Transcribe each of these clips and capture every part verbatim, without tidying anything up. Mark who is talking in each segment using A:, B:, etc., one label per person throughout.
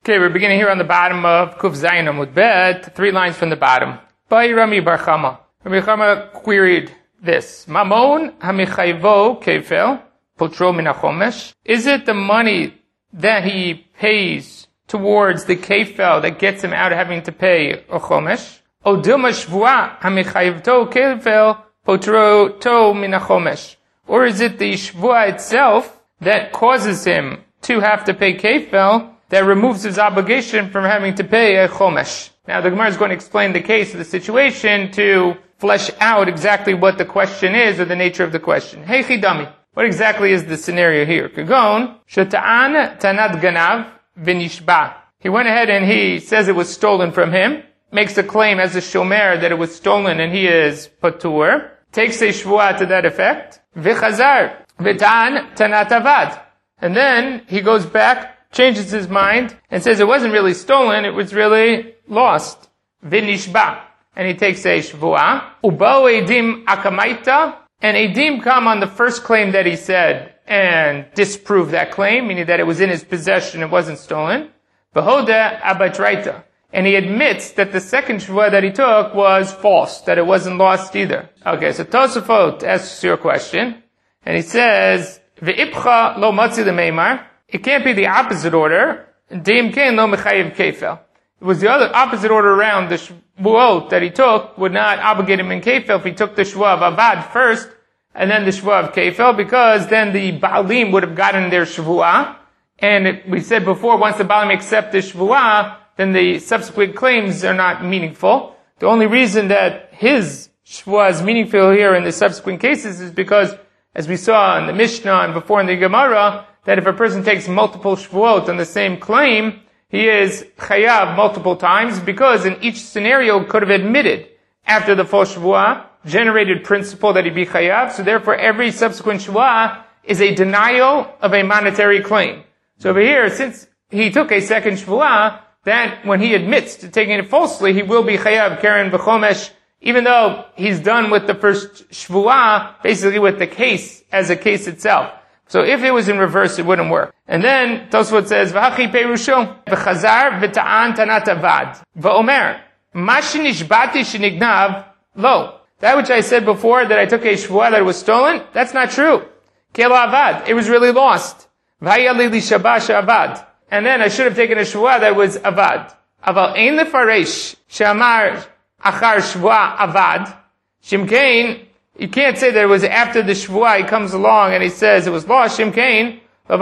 A: Okay, we're beginning here on the bottom of Kuf Zayin Amud Bet, three lines from the bottom. Bai Rami Bar Chama. Rami Chama queried this. Mamon hamichayvo kefel, potro min hachomesh. Is it the money that he pays towards the kefel that gets him out of having to pay a chomesh? O dilma shvua hamichayvto kefel, potro to min hachomesh. Or is it the shvua itself that causes him to have to pay kefel, that removes his obligation from having to pay a chomesh? Now the Gemara is going to explain the case of the situation to flesh out exactly what the question is or the nature of the question. Hey chidami, what exactly is the scenario here? Kagon, sheta'an tanat ganav v'nishba. He went ahead and he says it was stolen from him, makes a claim as a shomer that it was stolen and he is patur, takes a shvuah to that effect, v'chazar v'ta'an tanat avad. And then he goes back, changes his mind, and says it wasn't really stolen, it was really lost. V'nishba. And he takes a shvuah. Ubao edim akamaita. And edim come on the first claim that he said and disprove that claim, meaning that it was in his possession, it wasn't stolen. V'hoda abatraita. And he admits that the second shvuah that he took was false, that it wasn't lost either. Okay, so Tosafot asks your question, and he says, V'ipcha lo matzi l'meimar. It can't be the opposite order. Deim kein lo mechayev kefel. It was the other opposite order around. The shvuot that he took would not obligate him in kefel if he took the shvuah of avad first and then the shvuah of kefel, because then the baalim would have gotten their shvuah. And it, we said before, once the baalim accept the shvuah, then the subsequent claims are not meaningful. The only reason that his shvuah is meaningful here in the subsequent cases is because, as we saw in the Mishnah and before in the Gemara, that if a person takes multiple shvuot on the same claim, he is chayav multiple times, because in each scenario could have admitted after the full shvuah, generated principle that he be chayav, so therefore every subsequent shvuah is a denial of a monetary claim. So over here, since he took a second shvuah, that when he admits to taking it falsely, he will be chayav keren v'chomesh, even though he's done with the first shvuah, basically with the case as a case itself. So if it was in reverse, it wouldn't work. And then Tosfot says, "V'hachi perusho v'chazar v'ta'an tanat avad v'omer ma shenishbati shenignav lo." That which I said before, that I took a shvuah that it was stolen, that's not true. Kelo avad, it was really lost. V'haya li shabash avad, and then I should have taken a shvuah that was avad. Aval ein lefaresh she'amar achar shvuah avad shimkein. You can't say that it was after the shvuah he comes along and he says it was lost. Shimkein,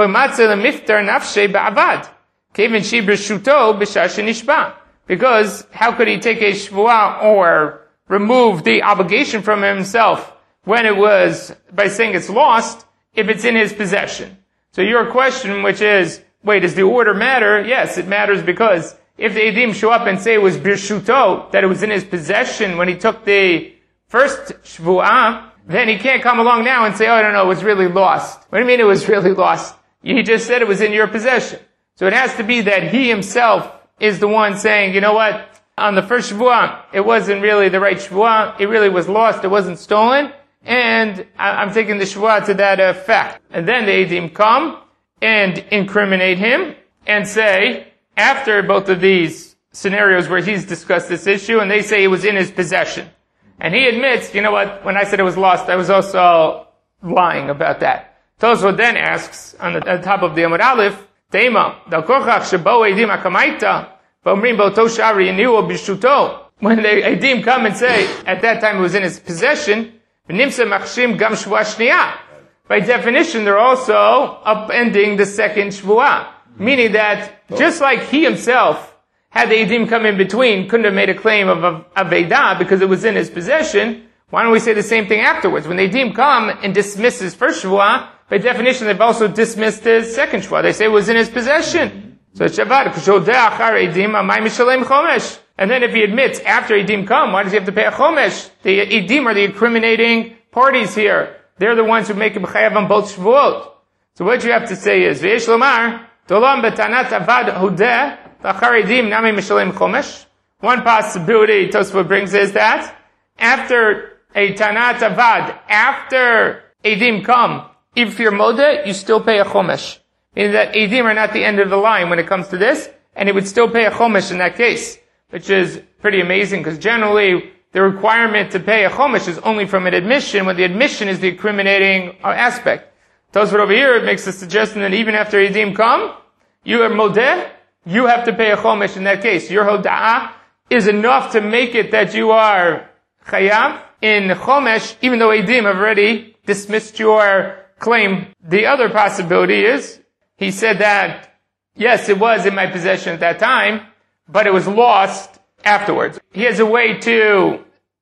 A: because how could he take a shvuah or remove the obligation from himself when it was by saying it's lost if it's in his possession? So your question, which is, wait, does the order matter? Yes, it matters, because if the edim show up and say it was birshuto, that it was in his possession when he took the first shvuah, then he can't come along now and say, oh, I don't know, it was really lost. What do you mean it was really lost? He just said it was in your possession. So it has to be that he himself is the one saying, you know what, on the first shvuah, it wasn't really the right shvuah, it really was lost, it wasn't stolen, and I'm taking the shvuah to that effect. And then the edim come and incriminate him and say, after both of these scenarios where he's discussed this issue, and they say it was in his possession. And he admits, you know what, when I said it was lost, I was also lying about that. Tosfot then asks, on the, on the top of the Amud Aleph, Teima, Dal Korchach Shebo Edim Akamaita, V'omrim Bo Toshari Yeniu Bishuto. When the Edim come and say, at that time it was in his possession, V'nimse Machshim Gam Shvuah Shniyah. By definition, they're also upending the second Shvuah. Meaning that, just like he himself had the edim come in between, couldn't have made a claim of aveda because it was in his possession, why don't we say the same thing afterwards? When the edim come and dismiss his first shvuah, by definition they've also dismissed his second shvuah. They say it was in his possession. So it's shavad, chomesh. And then if he admits after edim come, why does he have to pay a chomesh? The edim are the incriminating parties here. They're the ones who make him chayav on both shvuot. So what you have to say is, v'yesh lomar, dolam betanat avad hodeh, one possibility Tosfot brings is that after a tanat avad, after edim come, if you're modeh, you still pay a chomesh. Meaning that edim are not the end of the line when it comes to this. and he would still pay a chomesh in that case, which is pretty amazing because generally the requirement to pay a chomesh is only from an admission when the admission is the incriminating aspect. Tosfot over here makes the suggestion that even after Eidim come, you are modeh, you have to pay a chomesh in that case. Your hoda'ah is enough to make it that you are chayav in chomesh, even though Eidim have already dismissed your claim. The other possibility is, he said that, yes, it was in my possession at that time, but it was lost afterwards. He has a way to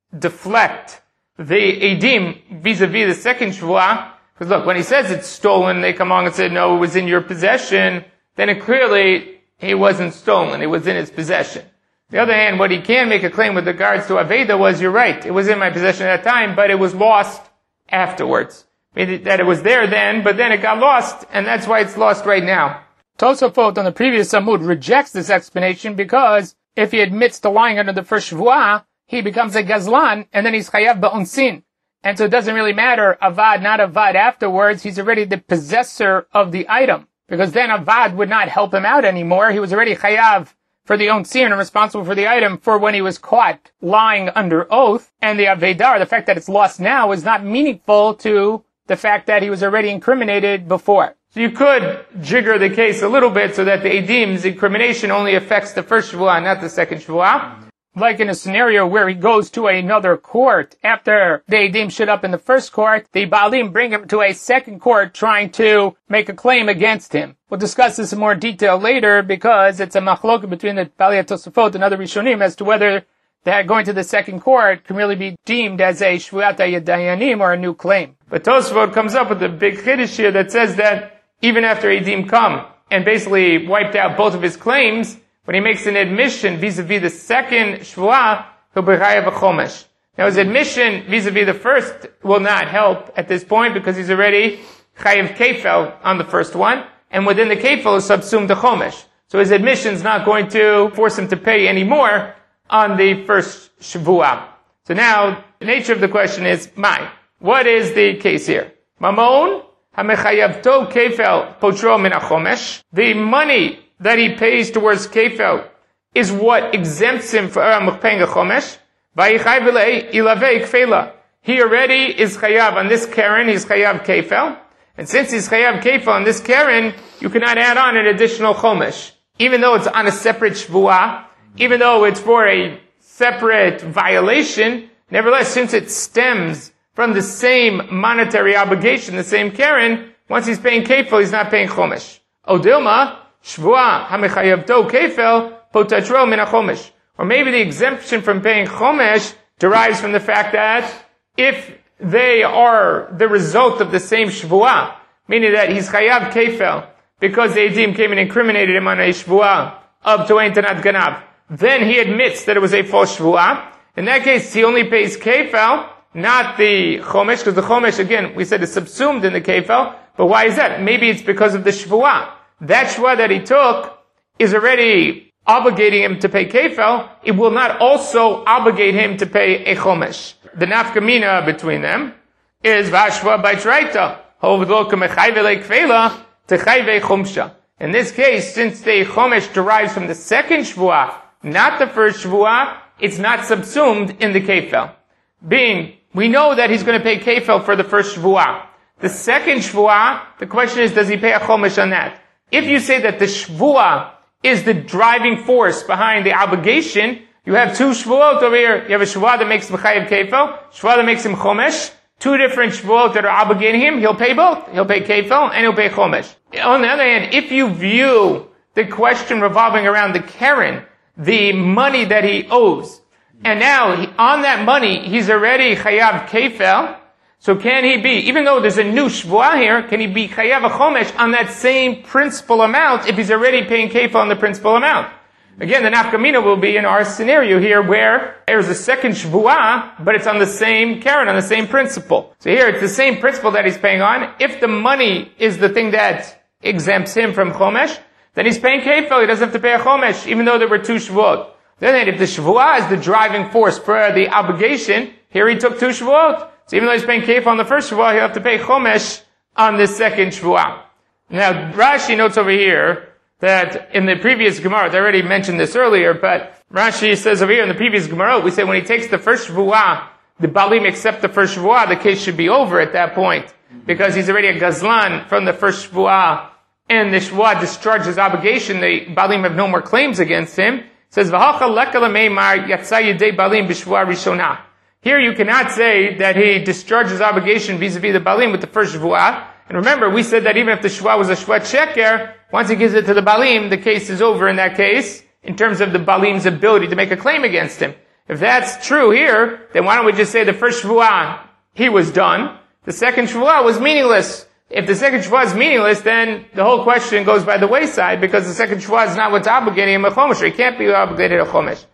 A: deflect the Eidim vis-a-vis the second Shvuah, because look, when he says it's stolen, they come along and say, no, it was in your possession, then it clearly, he wasn't stolen, it was in his possession. On the other hand, what he can make a claim with regards to Aveda was, you're right, it was in my possession at that time, but it was lost afterwards. Meaning that it was there then, but then it got lost, and that's why it's lost right now. Tosafot on the previous Amud rejects this explanation because if he admits to lying under the first Shvuah, he becomes a Gazlan, and then he's Chayav Ba'onsin. And so it doesn't really matter, Avad, not Avad afterwards, he's already the possessor of the item. Because then Avad would not help him out anymore. He was already Chayav for the Onsin and responsible for the item for when he was caught lying under oath. And the Avedar, the fact that it's lost now, is not meaningful to the fact that he was already incriminated before. So you could jigger the case a little bit so that the Eidim's incrimination only affects the first Shvuah, not the second Shvuah. Like in a scenario where he goes to another court after the Eidim showed up in the first court, the Baalim bring him to a second court trying to make a claim against him. We'll discuss this in more detail later because it's a machlok between the Balei Tosafot and other Rishonim as to whether that going to the second court can really be deemed as a Shvuat HaYadayanim or a new claim. But Tosafot comes up with a big chiddush here that says that even after Eidim come and basically wiped out both of his claims, when he makes an admission vis-a-vis the second Shvuah, he'll be chayav a chomesh. Now his admission vis-a-vis the first will not help at this point because he's already chayav kefel on the first one, and within the kefel is subsumed the chomesh. So his admission is not going to force him to pay any more on the first Shvuah. So now, the nature of the question is, my, what is the case here? Mamon, ha-mechayavto kefel potro min ha-chomesh. The money that he pays towards kefel is what exempts him from paying a chomesh. He already is chayav on this keren, he's chayav kefel. And since he's chayav kefel on this keren, you cannot add on an additional chomesh. Even though it's on a separate shvuah, even though it's for a separate violation, nevertheless, since it stems from the same monetary obligation, the same keren, once he's paying kefel, he's not paying chomesh. Odilma, Shvuah hamechayavto kefel potatro min ha-chomesh. Or maybe the exemption from paying chomesh derives from the fact that if they are the result of the same shvuah, meaning that he's chayav kefel because the Eidim came and incriminated him on a shvuah of to'en tanat ganav, then he admits that it was a false shvuah. In that case, he only pays kefel, not the chomesh, because the chomesh, again, we said is subsumed in the kefel. But why is that? Maybe it's because of the shvuah. That shvuah that he took is already obligating him to pay kefel. It will not also obligate him to pay a chomesh. The nafkamina between them is v'ashva b'traita hovlo k'mechayve lekfela techayve chumsha. In this case, since the chomesh derives from the second shvuah, not the first shvuah, it's not subsumed in the kefel. Being, we know that he's going to pay kefel for the first shvuah. The second shvuah, the question is, does he pay a chomesh on that? If you say that the shvuah is the driving force behind the obligation, you have two shvuot over here. You have a shvuah that makes him chayav kefel, shvuah that makes him chomesh. Two different shvuot that are obligating him. He'll pay both. He'll pay kefel and he'll pay chomesh. On the other hand, if you view the question revolving around the keren, the money that he owes, and now he, on that money he's already chayav kefel, so can he be, even though there's a new shvuah here, can he be chayav a chomesh on that same principal amount if he's already paying kefel on the principal amount? Again, the nafkamina will be in our scenario here where there's a second shvuah, but it's on the same keren, on the same principle. So here it's the same principle that he's paying on. If the money is the thing that exempts him from chomesh, then he's paying kefel. He doesn't have to pay a chomesh, even though there were two shvuot. Then if the shvuah is the driving force for the obligation, here he took two shvuot. So even though he's paying kefel on the first shvuah, he'll have to pay chomesh on the second shvuah. Now, Rashi notes over here that in the previous Gemara, I already mentioned this earlier, but Rashi says over here in the previous Gemara, we say when he takes the first Shvuah, the Balim accept the first Shvuah, the case should be over at that point, because he's already a Gazlan from the first Shvuah, and the Shvuah discharges his obligation, the Balim have no more claims against him. It says, V'hacha leka l'meimar yatsa yedei Balim b'Shvuah rishonah. Here you cannot say that he discharged his obligation vis-a-vis the Balim with the first Shvuah. And remember, we said that even if the Shvuah was a Shvuat Sheker, once he gives it to the Balim, the case is over in that case, in terms of the Balim's ability to make a claim against him. If that's true here, then why don't we just say the first Shvuah, he was done. The second Shvuah was meaningless. If the second Shvuah is meaningless, then the whole question goes by the wayside, because the second Shvuah is not what's obligating him a Chomesh, or he can't be obligated a Chomesh.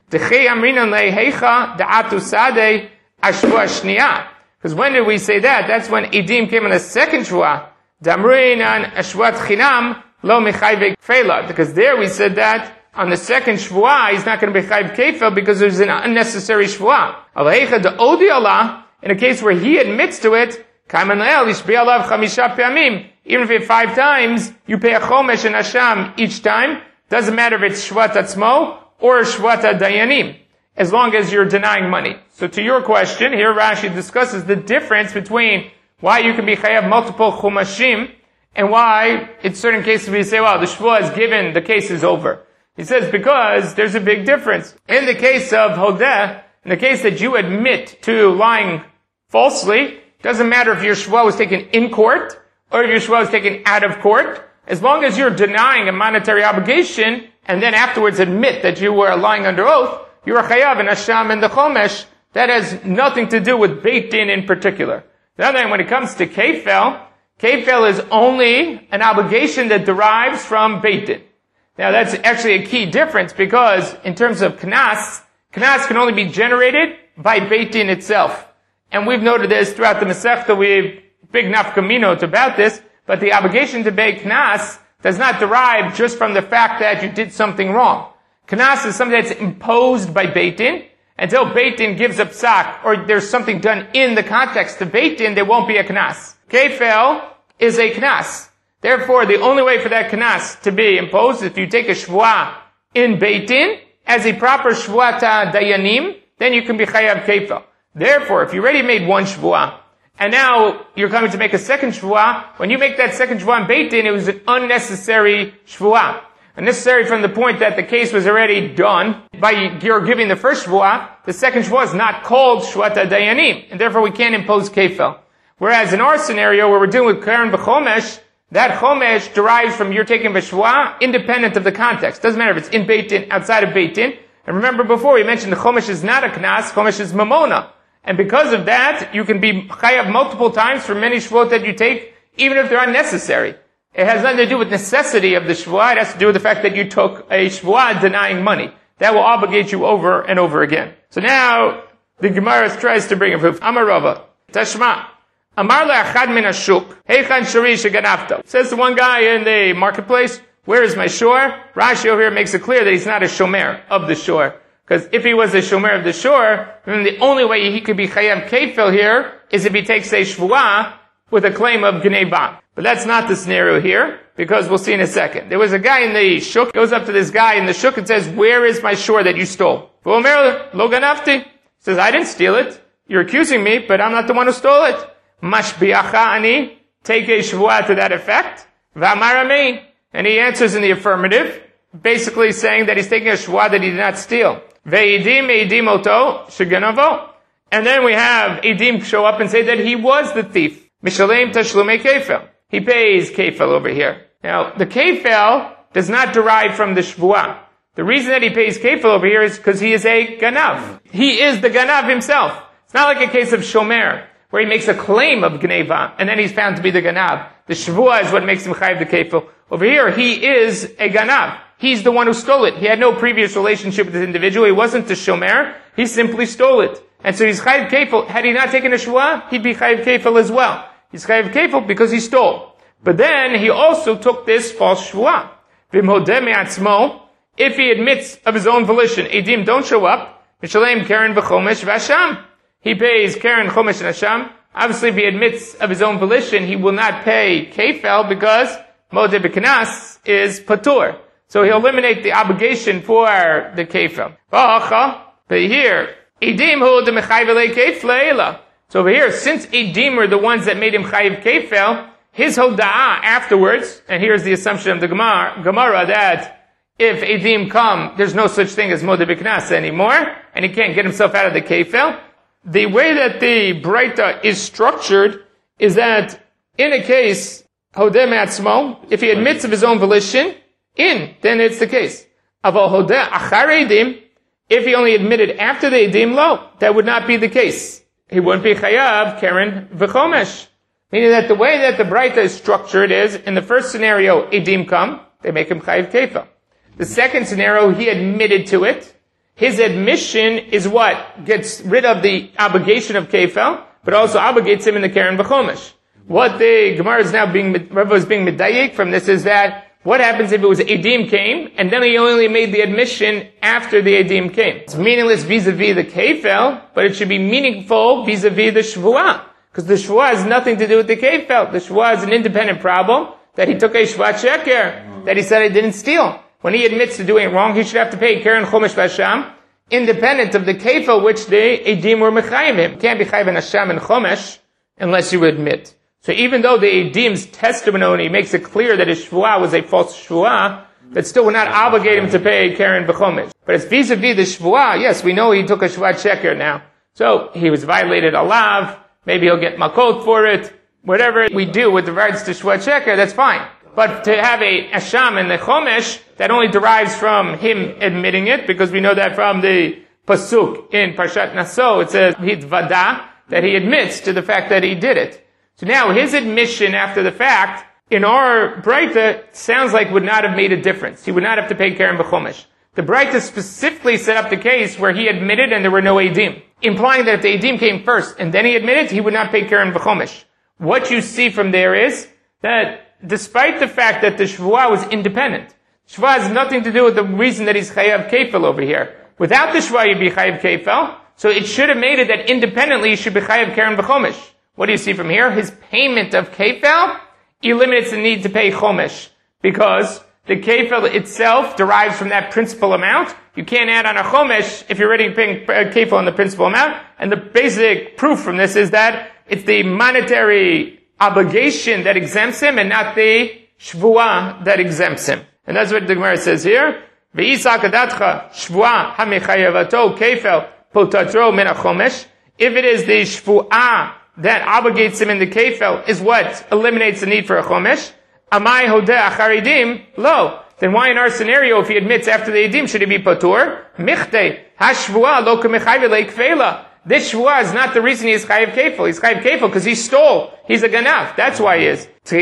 A: Because when did we say that? That's when Edim came on the second Shvuah. Damrinan Ashwat Chinam Lo Mechayve Kfela. Because there we said that on the second Shvuah, he's not going to be Chayv Kefel because there's an unnecessary Shvuah. Aleicha de Odi Allah, in a case where he admits to it, Kaiman Leel, Yishbi Alav Chamisha Pe'amim. Even if you five times, you pay a Chomesh and Asham each time. Doesn't matter if it's Shvat Atzmo or Shvat Dayanim, as long as you're denying money. So to your question, here Rashi discusses the difference between why you can be chayav multiple chumashim and why in certain cases we say, well, the shvuah is given, the case is over. He says because there's a big difference. In the case of hodeh, in the case that you admit to lying falsely, doesn't matter if your shvuah was taken in court or if your shvuah was taken out of court, as long as you're denying a monetary obligation and then afterwards admit that you were lying under oath, you're a chayav and asham and the chomesh. That has nothing to do with Beit Din in particular. The other thing, when it comes to Kefel, Kefel is only an obligation that derives from Beit Din. Now that's actually a key difference because in terms of Knas, Knas can only be generated by Beit Din itself. And we've noted this throughout the Masechta, we've big nafkaminot about this, but the obligation to pay Knas does not derive just from the fact that you did something wrong. Knas is something that's imposed by Beit Din. Until Beit Din gives a psak, or there's something done in the context of Beit Din, there won't be a knas. Kefel is a knas. Therefore, the only way for that knas to be imposed is if you take a shvuah in Beit Din, as a proper shvuata dayanim, then you can be chayav kefel. Therefore, if you already made one shvuah, and now you're coming to make a second shvuah, when you make that second shvuah in Beit Din, it was an unnecessary shvuah. Unnecessary from the point that the case was already done by your giving the first shvuah. The second shvuah is not called shvuata dayanim, and therefore we can't impose kefel. Whereas in our scenario, where we're dealing with karen v'chomesh, that chomesh derives from your taking v'shvuah, independent of the context. Doesn't matter if it's in Beit Din, outside of Beit Din. And remember before we mentioned the chomesh is not a knas, chomesh is mamona, and because of that, you can be chayav multiple times for many shvuot that you take, even if they're unnecessary. It has nothing to do with necessity of the shvuah. It has to do with the fact that you took a shvuah denying money. That will obligate you over and over again. So now, the Gemara tries to bring a proof. Amar Rava, Tashma, Amar le'achad min hashuk, heichan shori sheganavta. Says the one guy in the marketplace, where is my shore? Rashi over here makes it clear that he's not a shomer of the shore. Because if he was a shomer of the shore, then the only way he could be chayav kefil here is if he takes a shvuah with a claim of gneva. But that's not the scenario here, because we'll see in a second. There was a guy in the shuk, goes up to this guy in the shuk and says, where is my shore that you stole? V'omer lo ganavti. Says, I didn't steal it. You're accusing me, but I'm not the one who stole it. Mashbiacha ani. Take a shvuah to that effect. V'amar amein. And he answers in the affirmative, basically saying that he's taking a shvuah that he did not steal. Ve'idim eidim oto sheganavo. And then we have Edim show up and say that he was the thief. Mishalem tashlumei kefel. He pays kefel over here. Now, the kefel does not derive from the shvuah. The reason that he pays kefel over here is because he is a ganav. He is the ganav himself. It's not like a case of shomer, where he makes a claim of gneva, and then he's found to be the ganav. The shvuah is what makes him chayiv the kefel. Over here, he is a ganav. He's the one who stole it. He had no previous relationship with this individual. He wasn't the shomer. He simply stole it. And so he's chayiv kefel. Had he not taken a shvuah, he'd be chayiv kefel as well. He's chayiv kefel because he stole. But then he also took this false shvuah. V'imhodeh me'atzmo. If he admits of his own volition, edim don't show up. Mishalem karen v'chomesh v'asham. He pays karen, chomesh, and asham. Obviously, if he admits of his own volition, he will not pay kefel because modeh b'knas is patur. So he'll eliminate the obligation for the kefil. But here, edim hu de mechayv kefil. So over here, since edim were the ones that made him chayiv kefil, his hoda'ah afterwards, and here's the assumption of the Gemara, Gemara that if edim come, there's no such thing as modeh b'knas anymore, and he can't get himself out of the kefil. The way that the Breita is structured is that in a case, hodeh me'atzmo, if he admits of his own volition, in, then it's the case. Aval hodeh achar edim, if he only admitted after the edim, lo, that would not be the case. He wouldn't be chayav keren v'chomesh. Meaning that the way that the Breita is structured is, in the first scenario, edim come, they make him chayiv kefil. The second scenario, he admitted to it. His admission is what gets rid of the obligation of kefil, but also obligates him in the keren v'chomesh. What the Gemara is now being, Rava is being medayek from this is that, what happens if it was edim came, and then he only made the admission after the edim came? It's meaningless vis-a-vis the kefil, but it should be meaningful vis-a-vis the shvuah. Because the shvuah has nothing to do with the kefil. The shvuah is an independent problem, that he took a shvuah sheker, that he said he didn't steal. When he admits to doing it wrong, he should have to pay keren chomesh v'asham, independent of the kefil which the edim were mechayim him. You can't be chayv an asham and chomesh, unless you admit. So even though the edim's testimony makes it clear that his shvuah was a false shvuah, that still would not obligate him to pay keren v'chomesh. But it's vis-a-vis the shvuah, yes, we know he took a shvuah sheker now. So he was violated a lav, maybe he'll get makot for it. Whatever we do with regards to shvuah sheker, that's fine. But to have a asham and the chomesh, that only derives from him admitting it, because we know that from the pasuk in Parshat Naso, it says, hitvada, that he admits to the fact that he did it. So now his admission after the fact, in our Breita, sounds like would not have made a difference. He would not have to pay keren v'chomesh. The Breita specifically set up the case where he admitted and there were no edim, implying that if the edim came first and then he admitted, he would not pay keren v'chomesh. What you see from there is that despite the fact that the shvuah was independent, shvuah has nothing to do with the reason that he's chayav kefil over here. Without the shvuah, you'd be chayav kefil, so it should have made it that independently you should be chayav keren v'chomesh. What do you see from here? His payment of kefil eliminates the need to pay chomesh, because the kefil itself derives from that principal amount. You can't add on a chomesh if you're already paying kefil on the principal amount. And the basic proof from this is that it's the monetary obligation that exempts him and not the shvuah that exempts him. And that's what the Gemara says here. Ve'isa kadatcha shvuah hamichayavato kefil potatro min chomesh. If it is the shvuah that obligates him in the kefil is what eliminates the need for a chomesh. Amai hodeh achar edim? Lo. Then why in our scenario, if he admits after the edim, should he be patur? Michte hashvuah lo k'mechayv leikfela. This shvuah is not the reason he is chayiv kefil. He's chayiv kefil because he stole. He's a ganav. That's why he is.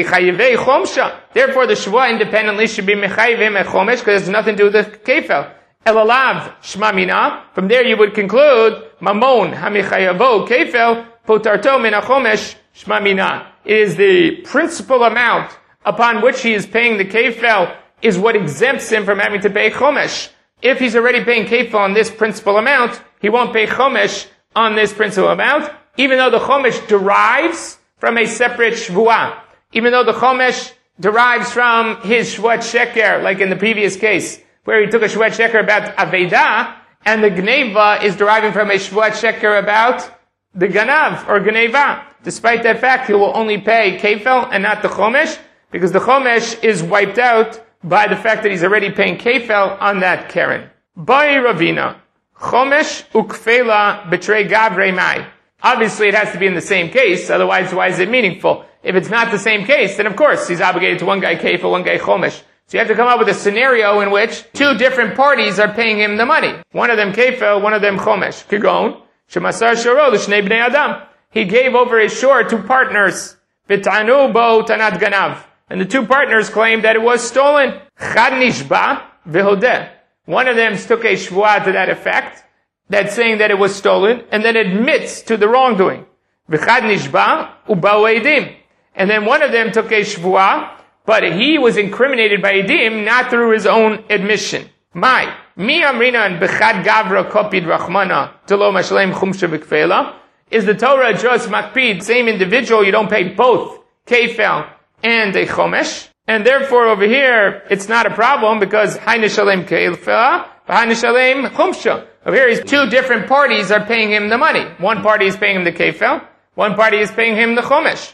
A: Therefore, the shvuah independently should be mechayiv him a chomesh because it has nothing to do with the kefil. Elalav shmamina. From there, you would conclude mamon hamichayavo kefil. Potarto min chomesh shmamina. It is the principal amount upon which he is paying the kefil is what exempts him from having to pay chomesh. If he's already paying kefil on this principal amount, he won't pay chomesh on this principal amount, even though the chomesh derives from a separate shvuah. Even though the chomesh derives from his shvuat sheker, like in the previous case, where he took a shvuat sheker about aveda, and the gneva is deriving from a shvuat sheker about the ganav or gneva. Despite that fact, he will only pay kefil and not the chomesh, because the chomesh is wiped out by the fact that he's already paying kefil on that keren. Bai Ravina, chomesh ukfela betrei gavrei mai. Obviously, it has to be in the same case. Otherwise, why is it meaningful? If it's not the same case, then of course he's obligated to one guy kefil, one guy chomesh. So you have to come up with a scenario in which two different parties are paying him the money. One of them kefil, one of them chomesh. Kigon. Shemasar shoro l'shnei bnei adam. He gave over his shore to partners. V'tanu bo tanat ganav. And the two partners claimed that it was stolen. Chad nishba v'hodeh. One of them took a shvuah to that effect, that's saying that it was stolen, and then admits to the wrongdoing. V'chad nishba uba'u edim. And then one of them took a shvuah, but he was incriminated by edim, not through his own admission. My. Mi amrinan b'chad gavra kopid rachmana telo mashalem chumsha v'kfela. Is the Torah just makpid, same individual, you don't pay both kefel and a chomesh? And therefore over here, it's not a problem because Hay Nishalem Keilfa, Hay Nishalem Chumsha. Over here, two different parties are paying him the money. One party is paying him the Kefel, one party is paying him the Chumash.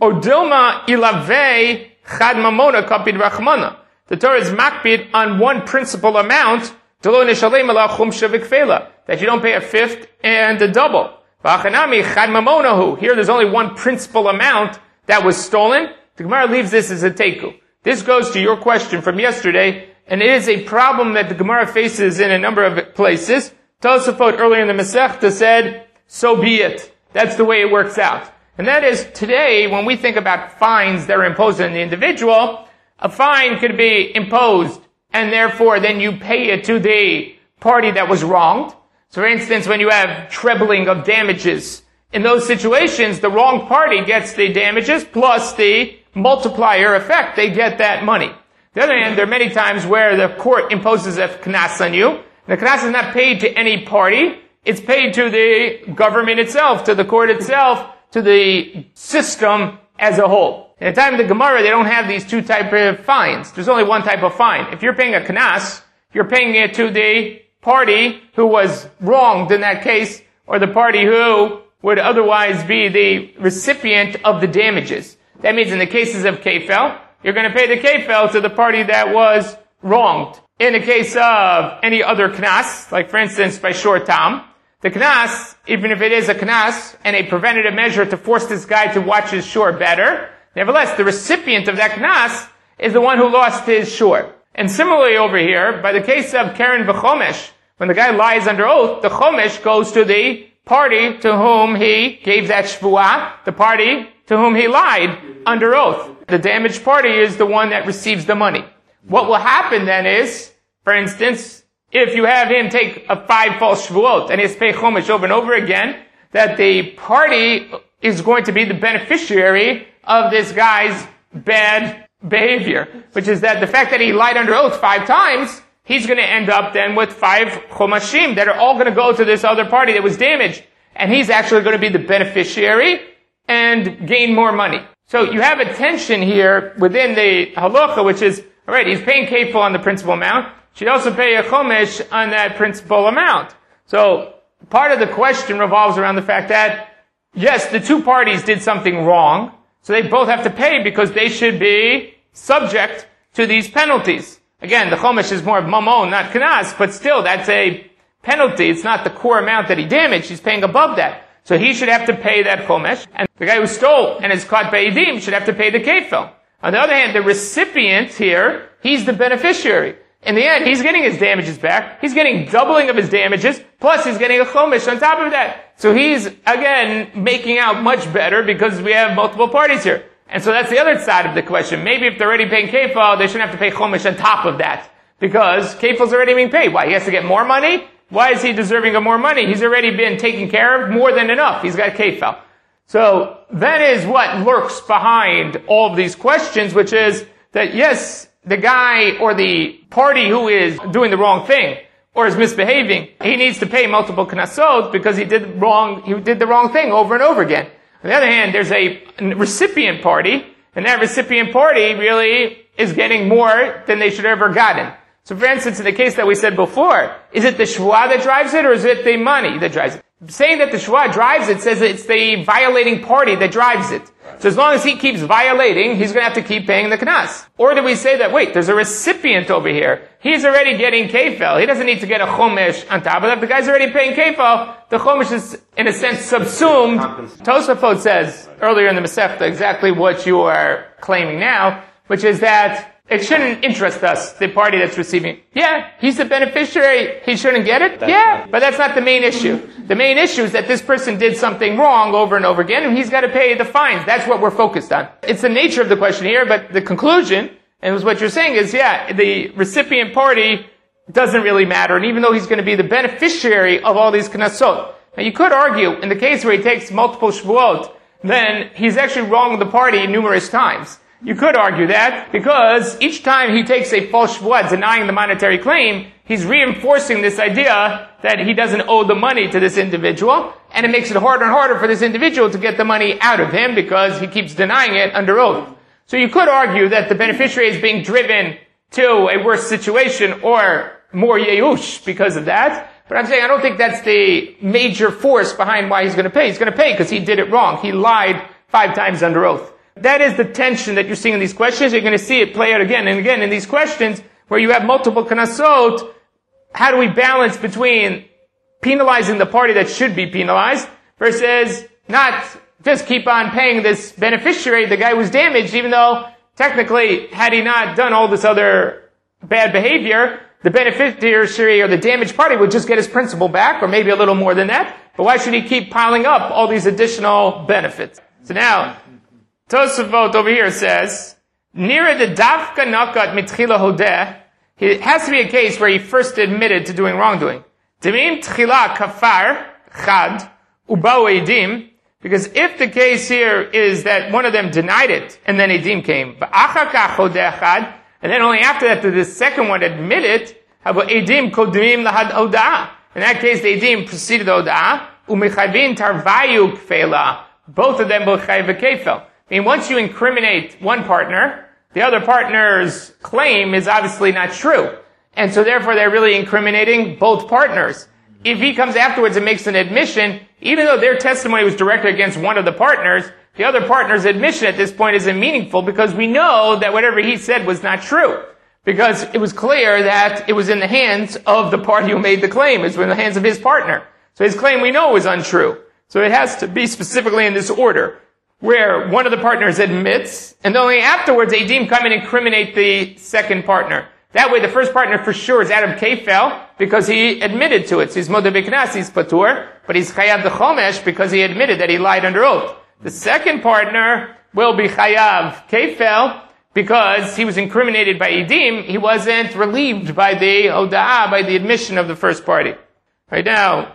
A: Odilma ilave chad mamona kapid rachmana. The Torah is makpid on one principal amount, delo nishalem ala chumsha v'kfela, that you don't pay a fifth and a double. V'achanami chad mamonahu. Here there's only one principal amount that was stolen. The Gemara leaves this as a teku. This goes to your question from yesterday, and it is a problem that the Gemara faces in a number of places. Tosafot earlier in the Masechta said, so be it. That's the way it works out. And that is, today, when we think about fines that are imposed on the individual, a fine could be imposed, and therefore then you pay it to the party that was wronged. So for instance, when you have trebling of damages, in those situations, the wronged party gets the damages plus the multiplier effect. They get that money. On the other hand, there are many times where the court imposes a knas on you. The knas is not paid to any party. It's paid to the government itself, to the court itself, to the system as a whole. In the time of the Gemara, they don't have these two type of fines. There's only one type of fine. If you're paying a knas, you're paying it to the party who was wronged in that case, or the party who would otherwise be the recipient of the damages. That means in the cases of kefel, you're going to pay the kefel to the party that was wronged. In the case of any other knas, like for instance by short tam, the knas, even if it is a knas and a preventative measure to force this guy to watch his shore better, nevertheless, the recipient of that knas is the one who lost his shore. And similarly over here, by the case of Keren v'chomesh, when the guy lies under oath, the chomesh goes to the party to whom he gave that shvuah, the party to whom he lied under oath. The damaged party is the one that receives the money. What will happen then is, for instance, if you have him take a five false shvuot and he has to pay chomesh over and over again, that the party is going to be the beneficiary of this guy's bad behavior, which is that the fact that he lied under oath five times, he's going to end up then with five chomashim that are all going to go to this other party that was damaged, and he's actually going to be the beneficiary and gain more money. So you have a tension here within the halacha, which is, alright, he's paying kefil on the principal amount, should also pay a chomesh on that principal amount. So part of the question revolves around the fact that, yes, the two parties did something wrong, so they both have to pay because they should be subject to these penalties. Again, the chomesh is more of mamon, not knas, but still, that's a penalty. It's not the core amount that he damaged. He's paying above that. So he should have to pay that chomesh. And the guy who stole and is caught by edim should have to pay the kefil. On the other hand, the recipient here, he's the beneficiary. In the end, he's getting his damages back. He's getting doubling of his damages, plus he's getting a chomesh on top of that. So he's, again, making out much better because we have multiple parties here. And so that's the other side of the question. Maybe if they're already paying kefil, they shouldn't have to pay chomesh on top of that. Because kefil's already being paid. Why? He has to get more money? Why is he deserving of more money? He's already been taken care of more than enough. He's got kefil. So that is what lurks behind all of these questions, which is that yes, the guy or the party who is doing the wrong thing or is misbehaving, he needs to pay multiple knasot because he did wrong, he did the wrong thing over and over again. On the other hand, there's a recipient party, and that recipient party really is getting more than they should have ever gotten. So for instance, in the case that we said before, is it the shvuah that drives it or is it the money that drives it? Saying that the shvuah drives it says it's the violating party that drives it. So as long as he keeps violating, he's going to have to keep paying the knas. Or do we say that, wait, there's a recipient over here. He's already getting kefil. He doesn't need to get a chomesh on top of that. The guy's already paying kefil. The chomesh is, in a sense, subsumed. Tosafot says earlier in the Masechta exactly what you are claiming now, which is that it shouldn't interest us, the party that's receiving. Yeah, he's the beneficiary. He shouldn't get it. Yeah, but that's not the main issue. The main issue is that this person did something wrong over and over again, and he's got to pay the fines. That's what we're focused on. It's the nature of the question here, but the conclusion, and what you're saying is, yeah, the recipient party doesn't really matter, and even though he's going to be the beneficiary of all these knasot. Now you could argue, in the case where he takes multiple shvuot, then he's actually wronged the party numerous times. You could argue that because each time he takes a false shvuah denying the monetary claim, he's reinforcing this idea that he doesn't owe the money to this individual, and it makes it harder and harder for this individual to get the money out of him because he keeps denying it under oath. So you could argue that the beneficiary is being driven to a worse situation or more yeush because of that. But I'm saying I don't think that's the major force behind why he's going to pay. He's going to pay because he did it wrong. He lied five times under oath. That is the tension that you're seeing in these questions. You're going to see it play out again and again in these questions where you have multiple kanasot. How do we balance between penalizing the party that should be penalized versus not just keep on paying this beneficiary, the guy who was damaged, even though technically, had he not done all this other bad behavior, the beneficiary or the damaged party would just get his principal back, or maybe a little more than that. But why should he keep piling up all these additional benefits? So now, Tosafot over here says, Nira the dafka nakat mitchila hodeh. It has to be a case where he first admitted to doing wrongdoing. Demim tchila kafar chad ubau edim. Because if the case here is that one of them denied it, and then edim came, and then only after that did the second one admit it, edim kodmim lahad hoda'ah. In that case, the edim preceded the hoda'ah, umechayvin tarvayu kfela. Both of them both chayv kefel. I mean, once you incriminate one partner, the other partner's claim is obviously not true. And so therefore they're really incriminating both partners. If he comes afterwards and makes an admission, even though their testimony was directed against one of the partners, the other partner's admission at this point isn't meaningful because we know that whatever he said was not true. Because it was clear that it was in the hands of the party who made the claim. It was in the hands of his partner. So his claim we know was untrue. So it has to be specifically in this order, where one of the partners admits, and only afterwards Edim come and incriminate the second partner. That way the first partner for sure is out of kefel because he admitted to it. So he's modeh b'knas, he's patur, but he's chayav the chomesh because he admitted that he lied under oath. The second partner will be chayav kefel because he was incriminated by Edim. He wasn't relieved by the hoda'ah, by the admission of the first party. Right now,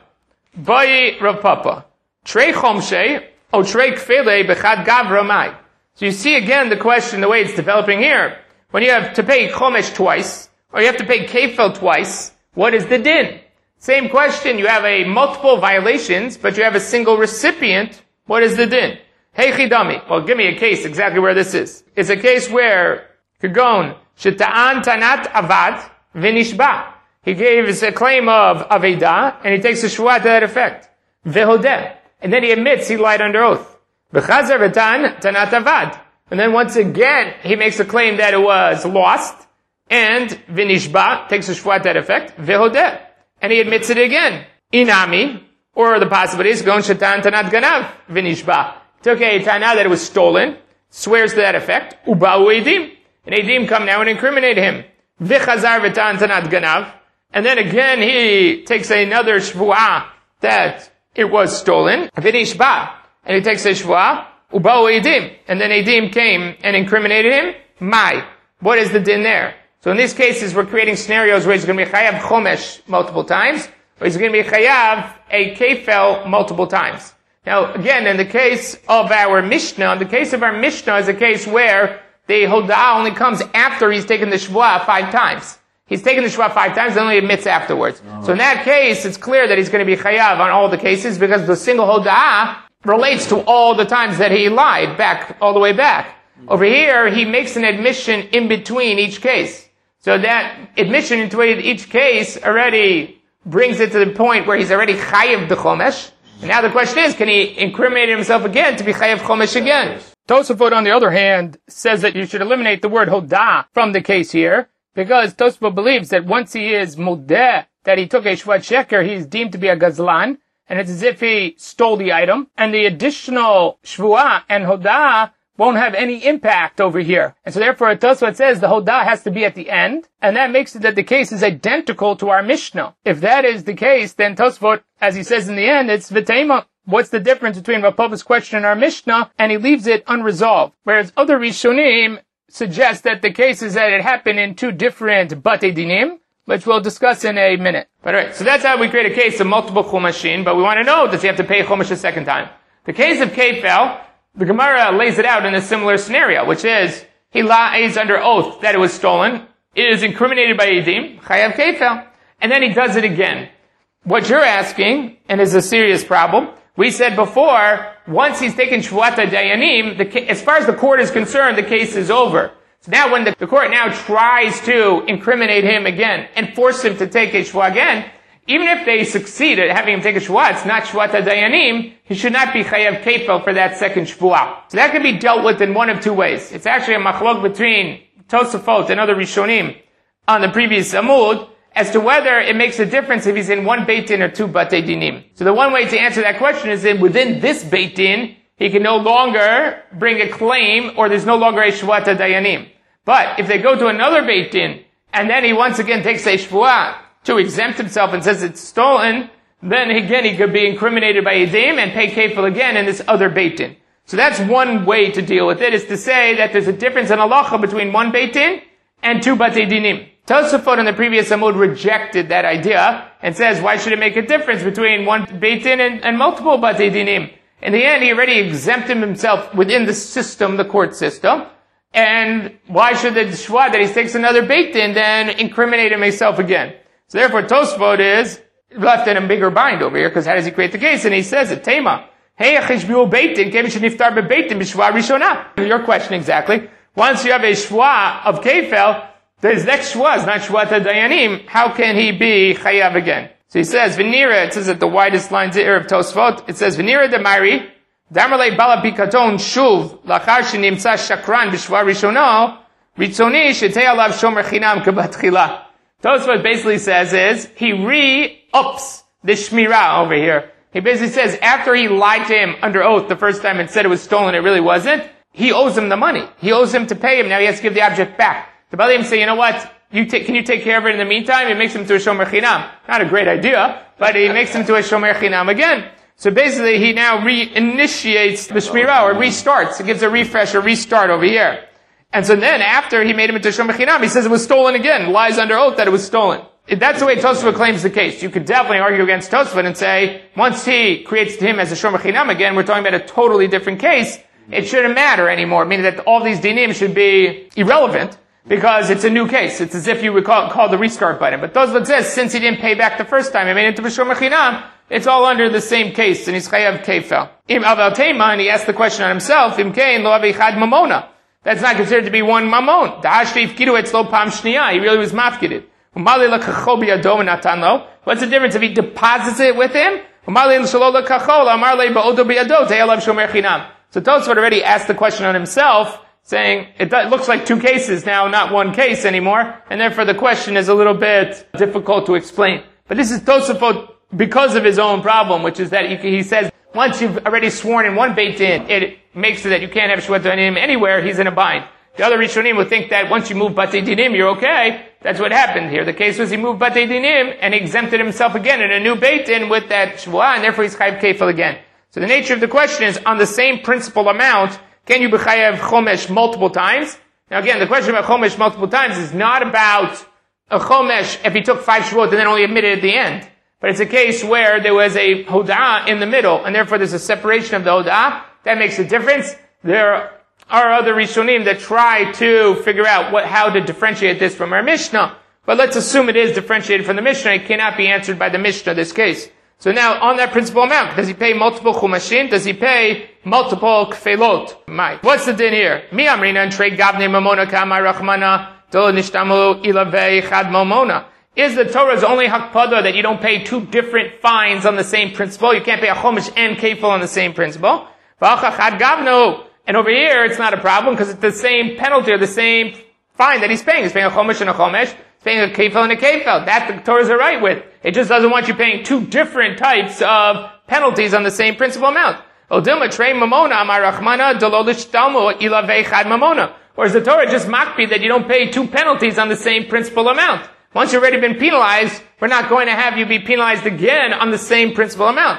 A: Bayi Rav Papa, Trei chomshei, o trei kfele b'chad gavra mai. So you see again the question, the way it's developing here. When you have to pay chomesh twice, or you have to pay kefel twice, what is the din? Same question, you have a multiple violations, but you have a single recipient, what is the din? Hey chidami, well give me a case exactly where this is. It's a case where, kagon, sheta'an tanat avad v'nishba. He gave us a claim of aveda, and he takes a shvuah to that effect. Vehodeh. And then he admits he lied under oath. V'chazar v'tan tanat avad. And then once again, he makes a claim that it was lost, and v'nishba, takes a shvuah to that effect, vehodeh. And he admits it again. Inami, or the possibility is, gon shatan tanat ganav, v'nishba. Took a tana that it was stolen, swears to that effect, uba'u edim. And edim come now and incriminate him. V'chazar v'tan tanat ganav. And then again, he takes another shvuah that it was stolen, v'nishba. And he takes a shvuah, uba'u edim. And then edim came and incriminated him. Mai. What is the din there? So in these cases, we're creating scenarios where he's going to be chayav chomesh multiple times, or he's going to be chayav a kefel multiple times. Now, again, in the case of our Mishnah, the case of our Mishnah is a case where the hoda'ah only comes after he's taken the shvuah five times. He's taken the shvuah five times and only admits afterwards. Oh. So in that case, it's clear that he's going to be chayav on all the cases because the single hoda'ah relates to all the times that he lied back, all the way back. Over here, he makes an admission in between each case. So that admission into each case already brings it to the point where he's already chayav the chomesh. And now the question is, can he incriminate himself again to be chayav chomesh again? Tosafot, on the other hand, says that you should eliminate the word hodah from the case here, because Tosafot believes that once he is modeh, that he took a shvat sheker, he's deemed to be a gazlan, and it's as if he stole the item, and the additional shvuah and hodah won't have any impact over here. And so therefore, Tosafot says the hodah has to be at the end, and that makes it that the case is identical to our Mishnah. If that is the case, then Tosafot, as he says in the end, it's v'teima. What's the difference between Rav Papa's question and our Mishnah? And he leaves it unresolved. Whereas other Rishonim suggest that the case is that it happened in two different batei dinim, which we'll discuss in a minute. But alright, so that's how we create a case of multiple chumashim, but we want to know, does he have to pay chumash a second time? The case of kefel, the Gemara lays it out in a similar scenario, which is, he lies under oath that it was stolen, it is incriminated by edim, chayav kefel, and then he does it again. What you're asking, and is a serious problem, we said before once he's taken Shvuata Dayanim, the, as far as the court is concerned, the case is over. So now when the, the court now tries to incriminate him again and force him to take a Shvuah again, even if they succeed at having him take a Shvuah, it's not Shvuata Dayanim, he should not be Chayav Kefel for that second Shvuah. So that can be dealt with in one of two ways. It's actually a machlok between Tosafot and other Rishonim on the previous Amud, as to whether it makes a difference if he's in one Beit Din or two Batei Dinim. So the one way to answer that question is that within this Beit Din, he can no longer bring a claim, or there's no longer a Shvuata Dayanim. But if they go to another Beit Din, and then he once again takes a Shvuah to exempt himself and says it's stolen, then again he could be incriminated by Edim and pay kefil again in this other Beit Din. So that's one way to deal with it, is to say that there's a difference in halacha between one Beit Din and two Batei Dinim. Tosafot in the previous Amud rejected that idea and says, why should it make a difference between one Beit Din and, and multiple Batei Dinim? In the end, he already exempted himself within the system, the court system. And why should the Shvuah that he takes another Beit Din then incriminate himself again? So therefore, Tosafot is left in a bigger bind over here, because how does he create the case? And he says it, Tema. Hey, Beit Din, Kevin Shniftar beBeit Din b'Shvuah Rishonah. Your question exactly. Once you have a Shvuah of Kefel, his next Shvuah is not Shvuata Dayanim, how can he be Chayav again? So he says, Venira, it says at the widest lines here of Tosfot, it says, Venira de Mari, Damarle Bala Bikaton Shuv, Lachar Shenimtza Shakran B'Shvuah Rishono, Ritzoni Shetei Alav Shomer Chinam Kabatchila. Tosfot basically says is, he re-ups the Shmirah over here. He basically says, after he lied to him under oath the first time and said it was stolen, it really wasn't, he owes him the money. He owes him to pay him, now he has to give the object back. The Balim say, you know what, you take, can you take care of it in the meantime? It makes him to a Shomer Chinam. Not a great idea, but he makes him to a Shomer Chinam again. So basically he now re-initiates the Shmirah, or restarts. It gives a refresh, a restart over here. And so then after he made him into a Shomer Chinam, he says it was stolen again, lies under oath that it was stolen. That's the way Tosafot claims the case. You could definitely argue against Tosafot and say, once he creates him as a Shomer Chinam again, we're talking about a totally different case. It shouldn't matter anymore, meaning that all these dinim should be irrelevant, because it's a new case. It's as if you would call, call the restart button. But Tosafot says, since he didn't pay back the first time, he made it to Shomer Chinam, it's all under the same case, and he's chayav kefel. Im aval tema, and he asked the question on himself, im kein lo avichad mamona. That's not considered to be one mamon. Da'ashli ifkidu etzlo pam shniya. He really was mafkided. Umali lekacho biyado natan lo. What's the difference if he deposits it with him? Umali l'shalo lekacho amar le ba'odo biyado te'elav shomer chinam. So Tosafot already asked the question on himself, saying it looks like two cases now, not one case anymore, and therefore the question is a little bit difficult to explain. But this is Tosafot because of his own problem, which is that he says once you've already sworn in one Beit Din, it makes it that you can't have Shvuat Dayanim anywhere, he's in a bind. The other Rishonim would think that once you move Batei Dinim, you're okay. That's what happened here. The case was he moved Batei Dinim and he exempted himself again in a new Beit Din with that Shvuah, and therefore he's Chayav Kefil again. So the nature of the question is, on the same principal amount, can you be Chayav Chomesh multiple times? Now again, the question about Chomesh multiple times is not about a Chomesh if he took five Shvuot and then only admitted at the end. But it's a case where there was a Hoda'ah in the middle, and therefore there's a separation of the Hoda'ah. That makes a difference. There are other Rishonim that try to figure out what, how to differentiate this from our Mishnah. But let's assume it is differentiated from the Mishnah. It cannot be answered by the Mishnah, this case. So now, on that principal amount, does he pay multiple Chumashim? Does he pay multiple Kfelot? Mai. What's the din here? Mi amrina and trade gavne mamona kama rachmana do nishtamu ilave chad mamona. Is the Torah's only hakpada that you don't pay two different fines on the same principle? You can't pay a chomesh and kefil on the same principle. And over here, it's not a problem because it's the same penalty or the same fine that he's paying. He's paying a chomesh and a chomesh. He's paying a kefil and a kefil. That the Torah's all right with. It just doesn't want you paying two different types of penalties on the same principal amount. Odilma trei mamona amar rachmana delolish dalmo ilave chad mamona. Or is the Torah just makpi that you don't pay two penalties on the same principal amount? Once you've already been penalized, we're not going to have you be penalized again on the same principal amount.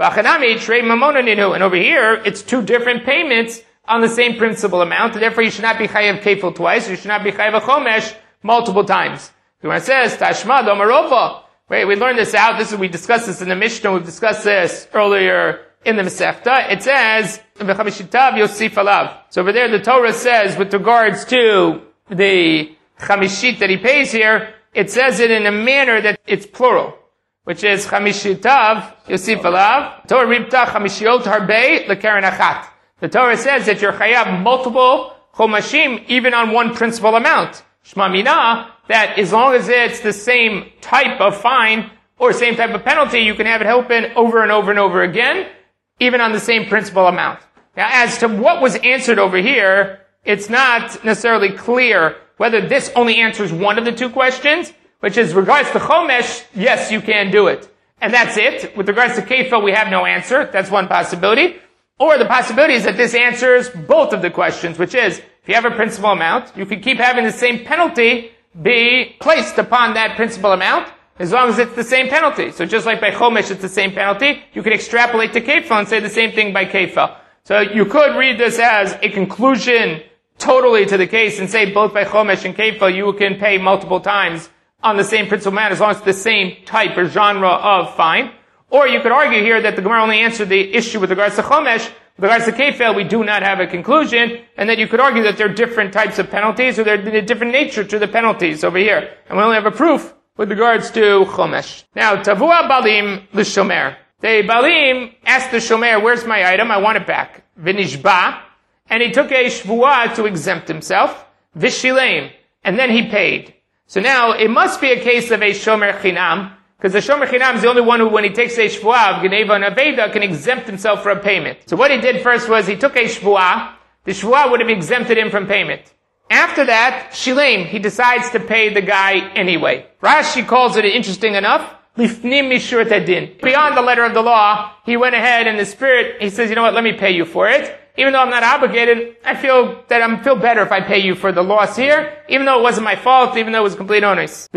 A: And over here, it's two different payments on the same principal amount. Therefore, you should not be chayav kefil twice. You should not be chayav chomesh multiple times. The one says, Tashma domarova. Wait, we learned this out. This is, we discussed this in the Mishnah. We've discussed this earlier in the Masechta. It says, v'chamishitav yosif alav. So over there, the Torah says, with regards to the chamishit that he pays here, it says it in a manner that it's plural. which is chamishitav yosif alav. Torah ribta chamishiot harbei lekeren achat. The Torah says that you're chayav multiple chomashim even on one principal amount. Shma mina, that as long as it's the same type of fine or same type of penalty, you can have it open over and over and over again, even on the same principal amount. Now, as to what was answered over here, it's not necessarily clear whether this only answers one of the two questions, which is regards to chomesh, yes, you can do it. And that's it. With regards to kefil, we have no answer. That's one possibility. Or the possibility is that this answers both of the questions, which is, if you have a principal amount, you can keep having the same penalty be placed upon that principal amount, as long as it's the same penalty. So just like by chomesh, it's the same penalty, you can extrapolate to kefil and say the same thing by kefil. So you could read this as a conclusion totally to the case and say both by chomesh and kefil, you can pay multiple times on the same principal amount as long as it's the same type or genre of fine. Or you could argue here that the Gemara only answered the issue with regards to chomesh. With regards to kefil, we do not have a conclusion, and that you could argue that there are different types of penalties, or there's a different nature to the penalties over here. And we only have a proof with regards to chomesh. Now, tavua balim l'shomer. The balim asked the shomer, where's my item? I want it back. V'nishba. And he took a shvuah to exempt himself. V'shilem. And then he paid. So now, it must be a case of a shomer chinam, because the shomer chinam is the only one who, when he takes a shvuah of geneva and aveda, can exempt himself from payment. So what he did first was he took a shvuah. The shvuah would have exempted him from payment. After that, shilem, he decides to pay the guy anyway. Rashi calls it interesting enough. Lifnim mishur tadin. Beyond the letter of the law, he went ahead in the spirit, he says, you know what, let me pay you for it. Even though I'm not obligated, I feel that I feel better if I pay you for the loss here, even though it wasn't my fault, even though it was complete onus.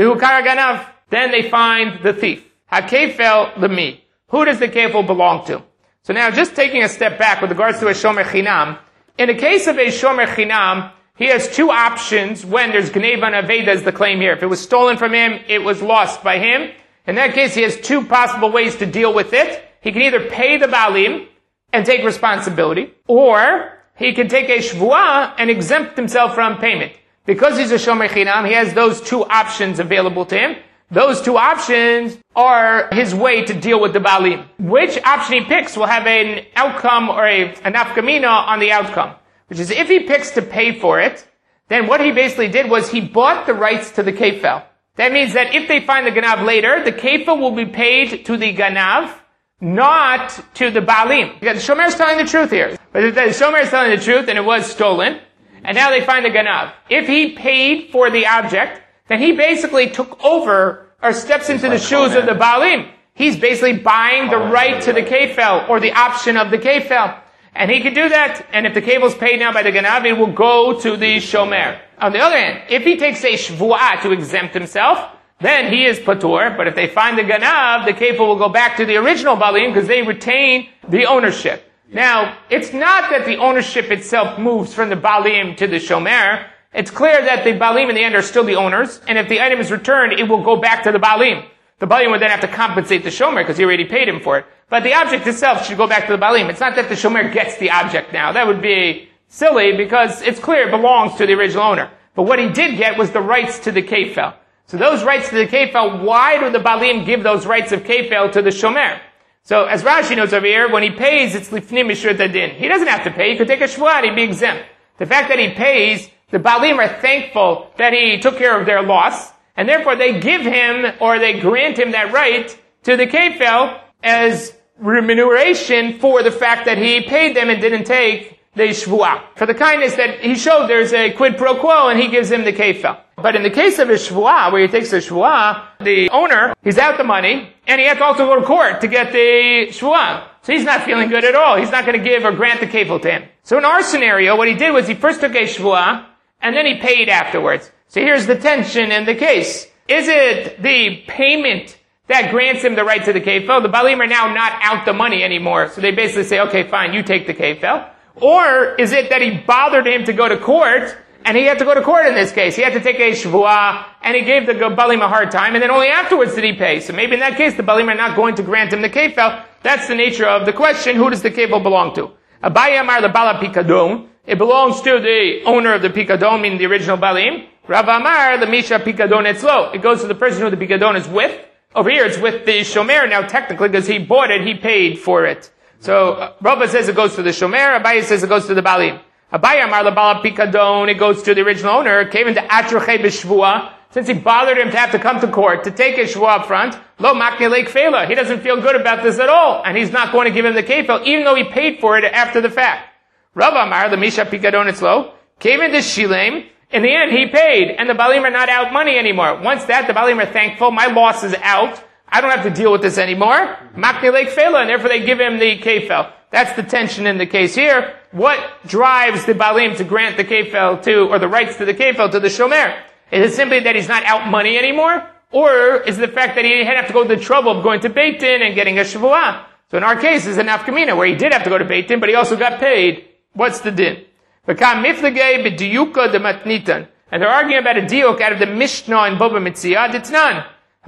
A: Then they find the thief. Hakefel lemi. Who does the kefil belong to? So now, just taking a step back with regards to a shomer chinam, in the case of a shomer chinam, he has two options when there's geneva and aveda as the claim here. If it was stolen from him, it was lost by him. In that case, he has two possible ways to deal with it. He can either pay the balim and take responsibility, or he can take a shvuah and exempt himself from payment. Because he's a shomer chinam, he has those two options available to him. Those two options are his way to deal with the balim. Which option he picks will have an outcome or a, a nafkamina on the outcome. Which is, if he picks to pay for it, then what he basically did was he bought the rights to the kefil. That means that if they find the ganav later, the kefil will be paid to the ganav, not to the balim. Because the shomer is telling the truth here. But if the shomer is telling the truth and it was stolen, and now they find the ganav. If he paid for the object, then he basically took over or steps into the shoes of the balim. He's basically buying the right to the kefil or the option of the kefil. And he can do that, and if the kefil is paid now by the ganav, it will go to the shomer. On the other hand, if he takes a shvuah to exempt himself, then he is patur, but if they find the ganav, the kefil will go back to the original balim because they retain the ownership. Now, it's not that the ownership itself moves from the balim to the shomer. It's clear that the balim in the end are still the owners, and if the item is returned, it will go back to the balim. The balim would then have to compensate the shomer because he already paid him for it. But the object itself should go back to the balim. It's not that the shomer gets the object now. That would be silly because it's clear it belongs to the original owner. But what he did get was the rights to the kefil. So those rights to the kefil, why do the balim give those rights of kefil to the shomer? So as Rashi notes over here, when he pays, it's lifnim mishur tadin. He doesn't have to pay. He could take a shvuah, he'd be exempt. The fact that he pays, the balim are thankful that he took care of their loss, and therefore they give him, or they grant him that right to the kefil as remuneration for the fact that he paid them and didn't take the shvuah. For the kindness that he showed, there's a quid pro quo, and he gives him the kefil. But in the case of a shvuah, where he takes a shvuah, the owner, he's out the money, and he has to also go to court to get the shvuah. So he's not feeling good at all. He's not going to give or grant the kefil to him. So in our scenario, what he did was he first took a shvuah, and then he paid afterwards. So here's the tension in the case. Is it the payment that grants him the right to the kefil? The balim are now not out the money anymore. So they basically say, okay, fine, you take the kefil. Or is it that he bothered him to go to court, and he had to go to court in this case? He had to take a shvuah, and he gave the balim a hard time, and then only afterwards did he pay. So maybe in that case, the balim are not going to grant him the kefil. That's the nature of the question. Who does the kefil belong to? Abaye amar the bala pikadon. It belongs to the owner of the pikadon, meaning the original balim. Rav amar the misha pikadon etzlo. It goes to the person who the pikadon is with. Over here, it's with the shomer now, technically, because he bought it, he paid for it. So, uh, Rava says it goes to the shomer, Abaye says it goes to the balim. Abaye amar lebala pikadon, it goes to the original owner, came into atrachei b'shvua, since he bothered him to have to come to court to take his shvua up front, lo makne leik fela, he doesn't feel good about this at all, and he's not going to give him the kefil, even though he paid for it after the fact. Rava amar lemisha pikadon etzlo, came into shilem, in the end, he paid, and the balim are not out money anymore. Once that, the balim are thankful, my loss is out, I don't have to deal with this anymore. Makne leik fela, and therefore they give him the kefil. That's the tension in the case here. What drives the balim to grant the kefil to, or the rights to the kefil to the shomer? Is it simply that he's not out money anymore? Or is it the fact that he had to have to go to the trouble of going to Beit Din and getting a shvuah? So in our case, it's a nafkamina, where he did have to go to Beit Din, but he also got paid. What's the din? And they're arguing about a diuk out of the Mishnah in Baba Mitziyah. It's none.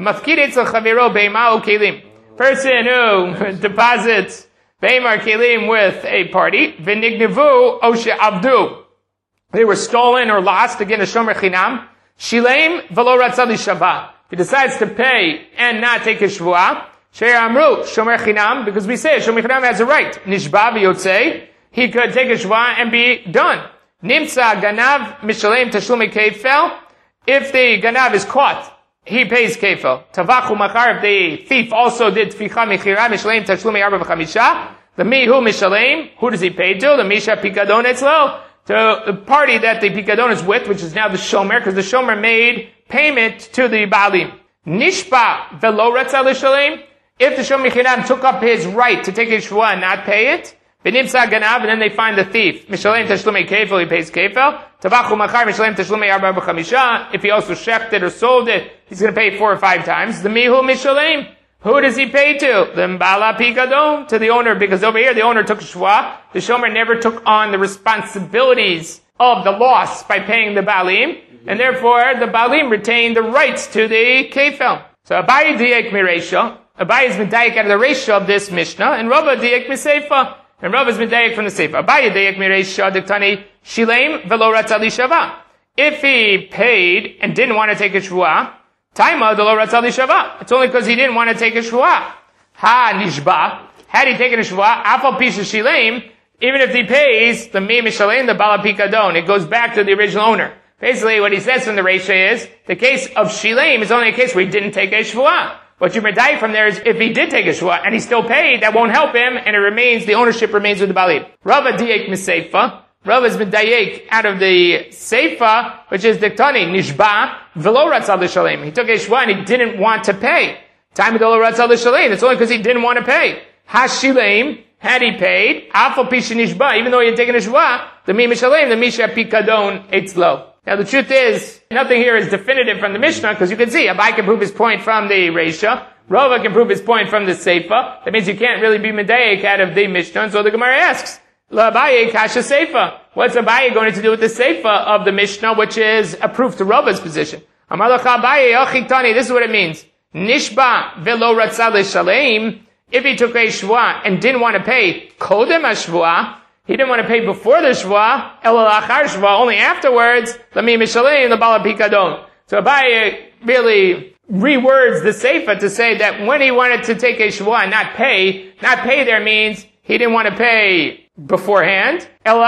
A: Person who deposits beimar kelim with a party, v'nignevu oshe avdu. They were stolen or lost, again, a shomer chinam. Shilem v'lo ratzah lishavah. He decides to pay and not take a shvuah. She'er amru, shomer chinam, because we say shomer chinam has a right. Nishba v'yotzei, he could take a shvuah and be done. Nimtza ganav mishalem tashlumi kefel. If the ganav is caught, he pays kefel. Tavachu machar, if the thief also did tficha mechira, mishalem tashlumi arba v'chamisha. The mihu mishalem, who does he pay to? The misha pikadon etzlo. To the party that the pikadon is with, which is now the shomer, because the shomer made payment to the balim. Nishba velo ratzah l'shalem. If the shomer chinam took up his right to take his shvuah and not pay it, v'nimsa ganav, and then they find the thief. Mishalem tashlumei kefel, he pays kefel. Tavachu machar mishalem tashlumei arba b'chamisha. If he also shechted or sold it, he's going to pay four or five times. The mihu mishalem. Who does he pay to? The Mbala Pikadon, to the owner, because over here the owner took shvuah. The shomer never took on the responsibilities of the loss by paying the balim, and therefore the balim retained the rights to the kefel. So Abaye diek mireisha. Abaye has been diek out of the reisha of this Mishnah, and Rava diek miseifa. And Rava has been diek from the seifa. Abaye diek mireisha diktani shilem velo ratzah lishava. If he paid and didn't want to take a shvuah, Taima de lo ratzah lishava. It's only because he didn't want to take a shvuah. Ha nishba. Had he taken a shvuah, afal pisha shilem, even if he pays the mi mishalem, the bala pikadon, it goes back to the original owner. Basically, what he says from the reisha is, the case of shilem is only a case where he didn't take a shvuah. What you medai from there is, if he did take a shvuah and he still paid, that won't help him, and it remains, the ownership remains with the balim. Rava diek miseifa. Rav has been dayek out of the seifa, which is diktani, nishba, velo ratzah l'shalem. He took a shvuah and he didn't want to pay. Time of velo ratzah l'shalem. It's only because he didn't want to pay. Hashilem, had he paid, afal pisha nishba, even though he had taken a shvuah, the mi mishalem, the misha pikadon etzlo. Now the truth is, nothing here is definitive from the Mishnah, because you can see, Abaye can prove his point from the Reisha, Rava can prove his point from the seifa. That means you can't really be medayek out of the Mishnah, and so the Gemara asks, Abaye kasha seifa. What's Abaye going to do with the seifa of the Mishnah, which is a proof to Rava's position? Amalach Abaye achitani. This is what it means. Nishba velo ratzah l'shalem. If he took a shvuah and didn't want to pay kodem hashvuah, he didn't want to pay before the shvuah, ela lachar shvuah, only afterwards. Lami mishalem the bala pikadon. So Abaye really rewords the seifa to say that when he wanted to take a shvuah and not pay, not pay there means he didn't want to pay beforehand,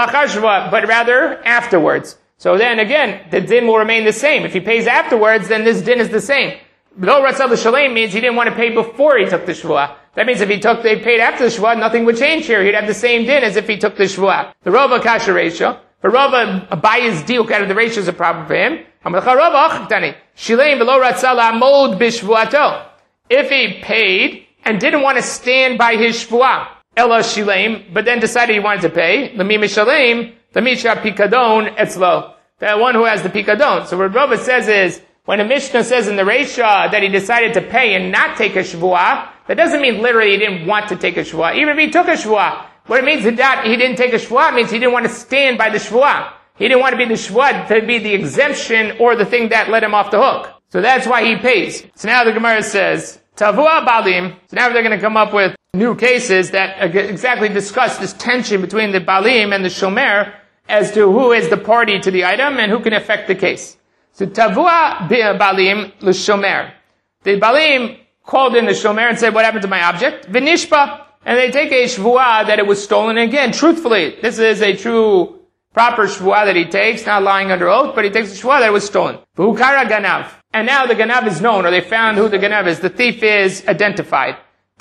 A: but rather afterwards. So then again, the din will remain the same. If he pays afterwards, then this din is the same. Lo ratzah l'shalem means he didn't want to pay before he took the shvuah. That means if he took, they paid after the shvuah, nothing would change here. He'd have the same din as if he took the shvuah. The Rava kasha reisha. For Rava, Abaye's diuk out of the reisha is a problem for him. Shilem v'lo ratzah la'amod b'shvuato. If he paid and didn't want to stand by his shvuah, Ella Shilem, but then decided he wanted to pay, the Mi Mishalem, the Misha Pikadon Etzlo. The one who has the Pikadon. So what Rava says is, when a Mishnah says in the Reisha that he decided to pay and not take a Shvuah, that doesn't mean literally he didn't want to take a Shvuah. Even if he took a Shvuah, what it means that he didn't take a Shvuah means he didn't want to stand by the Shvuah. He didn't want to be the Shvuah to be the exemption or the thing that let him off the hook. So that's why he pays. So now the Gemara says, Tavua Balim. So now they're going to come up with new cases that exactly discuss this tension between the Balim and the Shomer as to who is the party to the item and who can affect the case. So Tavua Balim l'Shomer. The Balim called in the shomer and said, what happened to my object? V'nishpa. And they take a shvuah that it was stolen. Again, truthfully, this is a true, proper shvuah that he takes, not lying under oath, but he takes a shvuah that it was stolen. V'hukara ganav. And now the ganav is known, or they found who the ganav is. The thief is identified.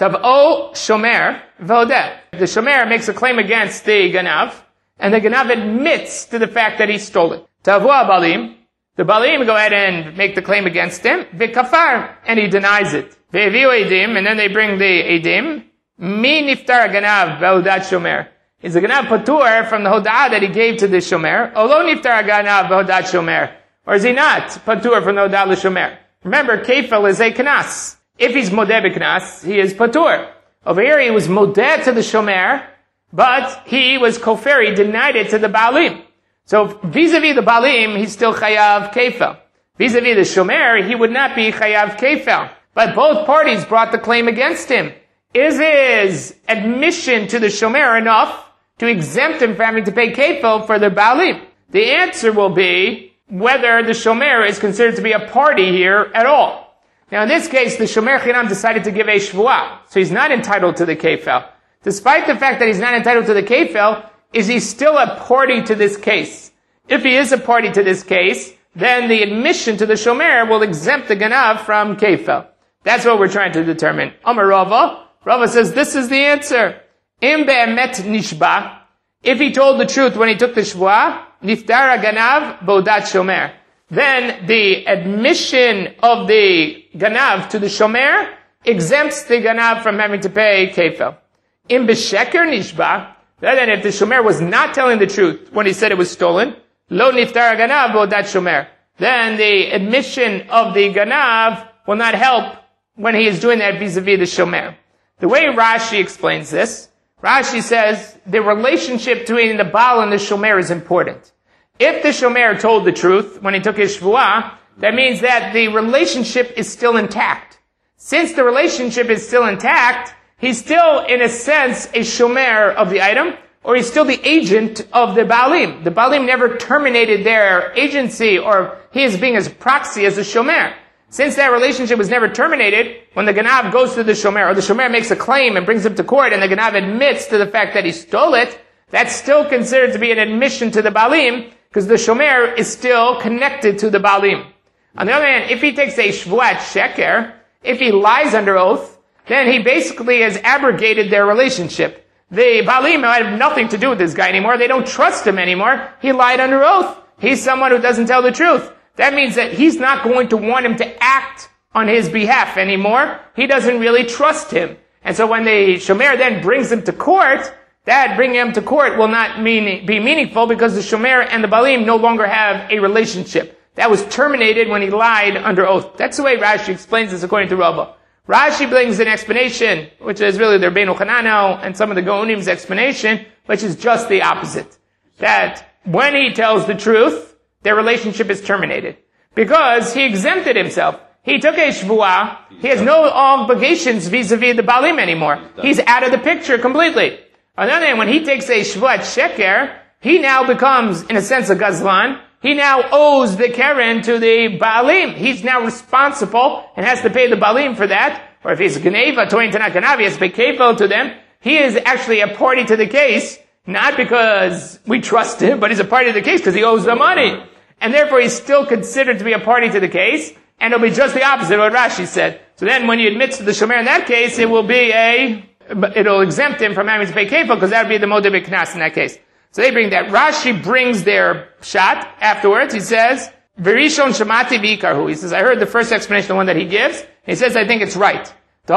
A: Tav'o shomer v'odeh. The shomer makes a claim against the ganav, and the ganav admits to the fact that he stole it. Tav'o balim. The balim go ahead and make the claim against him. V'kafar. And he denies it. V'eviu edim. And then they bring the edim. Mi niftar ganav v'hodat shomer. Is the ganav patur from the hoda'ah that he gave to the shomer? Olo niftar ganav v'hodat shomer. Or is he not patur from the hoda'ah l'shomer? Remember, kefil is a knas. If he's modeh b'knas, he is patur. Over here, he was modeh to the shomer, but he was kofar, he denied it to the balim. So vis-a-vis the balim, he's still chayav kefil. Vis-a-vis the shomer, he would not be chayav kefil. But both parties brought the claim against him. Is his admission to the shomer enough to exempt him from having to pay kefil for the balim? The answer will be whether the shomer is considered to be a party here at all. Now in this case, the shomer chinam decided to give a shvuah, so he's not entitled to the kefil. Despite the fact that he's not entitled to the kefil, is he still a party to this case? If he is a party to this case, then the admission to the shomer will exempt the ganav from kefil. That's what we're trying to determine. Amar Rava. Rava says this is the answer. Im be'emet nishba. If he told the truth when he took the shvuah, niftara ganav bodat shomer. Then the admission of the ganav to the shomer exempts the ganav from having to pay kefil. Im b'sheker nishba. Then if the shomer was not telling the truth when he said it was stolen, lo niftara ganav bodat shomer. Then the admission of the ganav will not help when he is doing that vis-a-vis the shomer. The way Rashi explains this, Rashi says the relationship between the Baal and the shomer is important. If the shomer told the truth when he took his shvuah, that means that the relationship is still intact. Since the relationship is still intact, he's still, in a sense, a shomer of the item, or he's still the agent of the Baalim. The Baalim never terminated their agency, or he is being as proxy as a shomer. Since that relationship was never terminated, when the ganav goes to the shomer, or the shomer makes a claim and brings him to court, and the ganav admits to the fact that he stole it, that's still considered to be an admission to the balim, because the shomer is still connected to the balim. On the other hand, if he takes a shvuat sheker, if he lies under oath, then he basically has abrogated their relationship. The balim have nothing to do with this guy anymore. They don't trust him anymore. He lied under oath. He's someone who doesn't tell the truth. That means that he's not going to want him to act on his behalf anymore. He doesn't really trust him. And so when the shomer then brings him to court, that bringing him to court will not mean, be meaningful because the shomer and the balim no longer have a relationship. That was terminated when he lied under oath. That's the way Rashi explains this according to Rava. Rashi brings an explanation, which is really the Rabbeinu Hananel and some of the Gaonim's explanation, which is just the opposite. That when he tells the truth, their relationship is terminated. Because he exempted himself. He took a shvuah. He has no obligations vis-a-vis the balim anymore. He's out of the picture completely. On the other hand, when he takes a shvuat sheker, he now becomes, in a sense, a gazlan. He now owes the keren to the balim. He's now responsible and has to pay the balim for that. Or if he's a ganeva, toin tanat ganav, he has to pay kefil to them. He is actually a party to the case, not because we trust him, but he's a party to the case because he owes the money. And therefore he's still considered to be a party to the case, and it'll be just the opposite of what Rashi said. So then when he admits to the shomer in that case, it will be a, it'll exempt him from having to pay kefil, because that would be the modeh b'knas in that case. So they bring that. Rashi brings their shot afterwards. He says, V'rishon shamati v'ikarhu. He says, I heard the first explanation, the one that he gives. He says, I think it's right.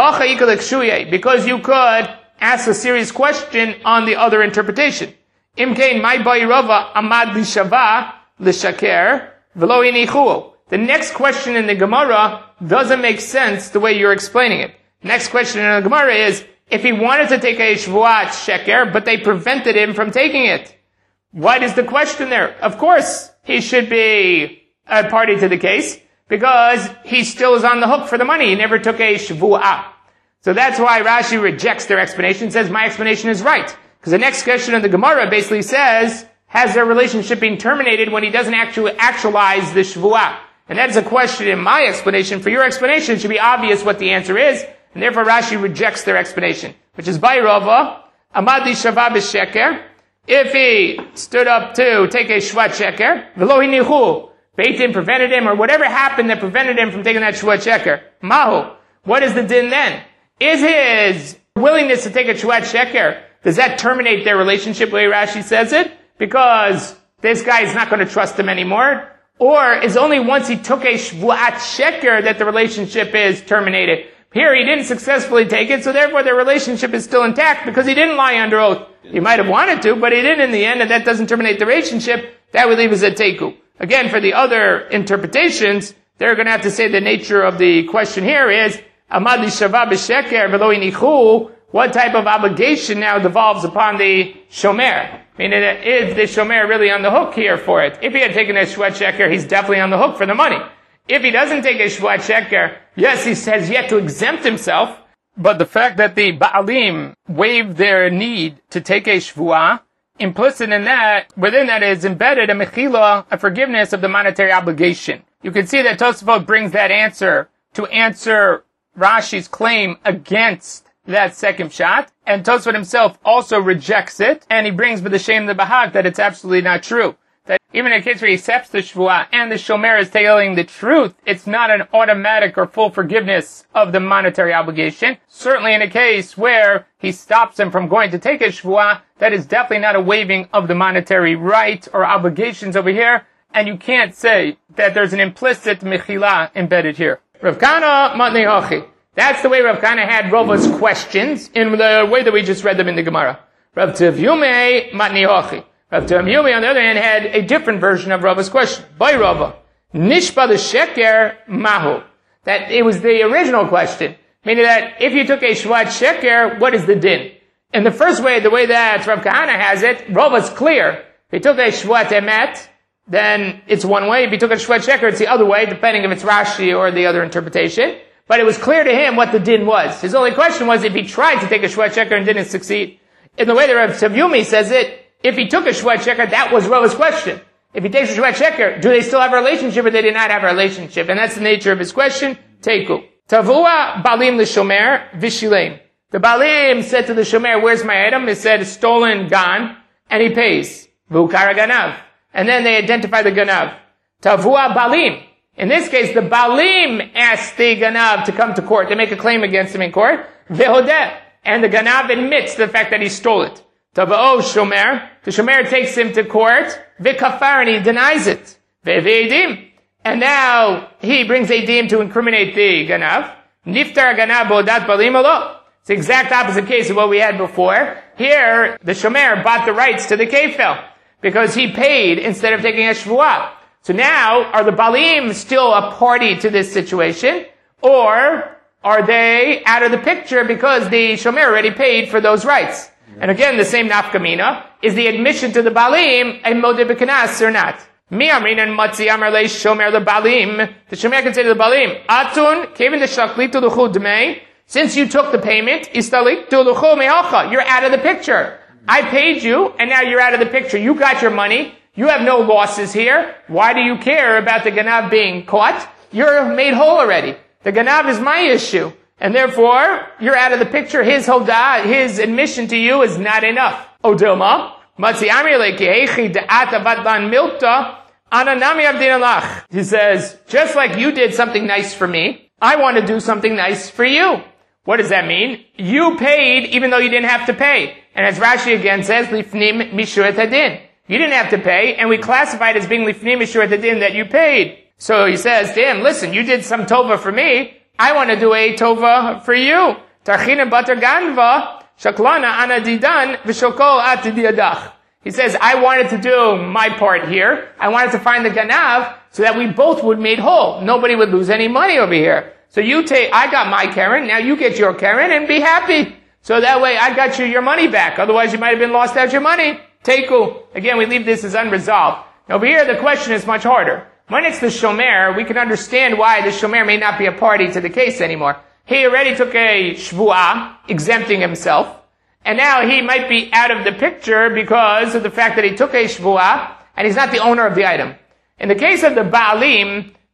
A: Because you could ask a serious question on the other interpretation. Imkein my bayi Rava amad l'shava l'shaker v'lo inichuo. The next question in the Gemara doesn't make sense the way you're explaining it. Next question in the Gemara is, if he wanted to take a shvuat sheker, but they prevented him from taking it, what is the question there? Of course, he should be a party to the case, because he still is on the hook for the money. He never took a shvuah. So that's why Rashi rejects their explanation, says my explanation is right. Because the next question in the Gemara basically says, has their relationship been terminated when he doesn't actually actualize the shvuah? And that's a question in my explanation. For your explanation, it should be obvious what the answer is, and therefore Rashi rejects their explanation, which is by Rava, Amadi Shava b'Sheker, if he stood up to take a Shvat Sheker, V'lo hinichu, Beit Din prevented him, or whatever happened that prevented him from taking that Shvat Sheker, Mahu, what is the din then? Is his willingness to take a Shvat Sheker, does that terminate their relationship the way Rashi says it? Because this guy is not going to trust him anymore? Or is only once he took a Shvuat Sheker that the relationship is terminated? Here he didn't successfully take it, so therefore their relationship is still intact because he didn't lie under oath. He might have wanted to, but he didn't in the end, and that doesn't terminate the relationship. That would leave us at Teiku. Again, for the other interpretations, they're going to have to say the nature of the question here is, Amad Shava b'Sheker v'lo inichu, what type of obligation now devolves upon the Shomer? Meaning, is the Shomer really on the hook here for it? If he had taken a Shvat Sheker, he's definitely on the hook for the money. If he doesn't take a Shvat Sheker, yes, he has yet to exempt himself, but the fact that the Baalim waived their need to take a Shvuah, implicit in that, within that is embedded a Mechila, a forgiveness of the monetary obligation. You can see that Tosafot brings that answer to answer Rashi's claim against that second shot, and Tosafot himself also rejects it, and he brings with the shame the Bahag that it's absolutely not true. That even in a case where he accepts the Shvuah and the Shomer is telling the truth, it's not an automatic or full forgiveness of the monetary obligation. Certainly in a case where he stops him from going to take a Shvuah, that is definitely not a waiving of the monetary right or obligations over here, and you can't say that there's an implicit Mechila embedded here. Rav Kana Matnei Hachi. That's the way Rav Kana had Rava's questions, in the way that we just read them in the Gemara. Rav Tevyume Matnei Hachi. Rav Tevyume, on the other hand, had a different version of Rava's question. By Rava, Nishba the Sheker Mahu. That it was the original question. Meaning that if you took a Shvat Sheker, what is the din? In the first way, the way that Rav Kahana has it, Rava's clear. If he took a Shvat Emet, then it's one way. If he took a Shvat Sheker, it's the other way, depending if it's Rashi or the other interpretation. But it was clear to him what the din was. His only question was if he tried to take a Shvat Sheker and didn't succeed. In the way that Rav Tevyume says it, if he took a Shvat Sheker, that was Rava's question. If he takes a Shvat Sheker, do they still have a relationship or they did not have a relationship? And that's the nature of his question. Teiku. Tavua Balim l'Shomer Vishileim. The Balim said to the Shomer, where's my item? It said, stolen, gone, and he pays. V'ukara ganav. And then they identify the ganav. Tavua Balim. In this case, the Balim asked the ganav to come to court. They make a claim against him in court. Vehodeh. And the ganav admits the fact that he stole it. Tava'o Shomer. The Shomer takes him to court. V'kafar, and he denies it. Ve've'edim. And now he brings edim to incriminate the ganav. Niftar ganav bodat balim alo. It's the exact opposite case of what we had before. Here, the Shomer bought the rights to the kefel because he paid instead of taking a shvuah. So now, are the Balim still a party to this situation? Or are they out of the picture because the Shomer already paid for those rights? And again, the same nafkamina. Is the admission to the Balim a modeh b'kanas or not? Mi amrin and matzi amar le Shomer le Balim. The Shomer can say to the Balim, Atun, kevin de shaklitu l'chu dmei. Since you took the payment, istaliktu l'chu me'alcha. You're out of the picture. I paid you, and now you're out of the picture. You got your money. You have no losses here. Why do you care about the ganav being caught? You're made whole already. The ganav is my issue. And therefore, you're out of the picture. His hodah, his admission to you is not enough. Odilma, matzi amri le'kehechi de'ata batlan milta, ananami avdinalach. He says, just like you did something nice for me, I want to do something nice for you. What does that mean? You paid even though you didn't have to pay. And as Rashi again says, lifnim mishurat hadin. You didn't have to pay, and we classified as being lifnim mishurat hadin that you paid. So he says to him, listen, you did some tova for me, I want to do a tova for you. Tarchina batar ganva, shaklana anadidan, v'shokol atidiyadach. He says, I wanted to do my part here. I wanted to find the ganav so that we both would be made whole. Nobody would lose any money over here. So you take, I got my Karen, now you get your Karen and be happy. So that way I got you your money back. Otherwise you might have been lost out your money. Teiku. Again, we leave this as unresolved. Now over here the question is much harder. When it's the Shomer, we can understand why the Shomer may not be a party to the case anymore. He already took a shvuah, exempting himself. And now he might be out of the picture because of the fact that he took a shvuah, and he's not the owner of the item. In the case of the Baalim,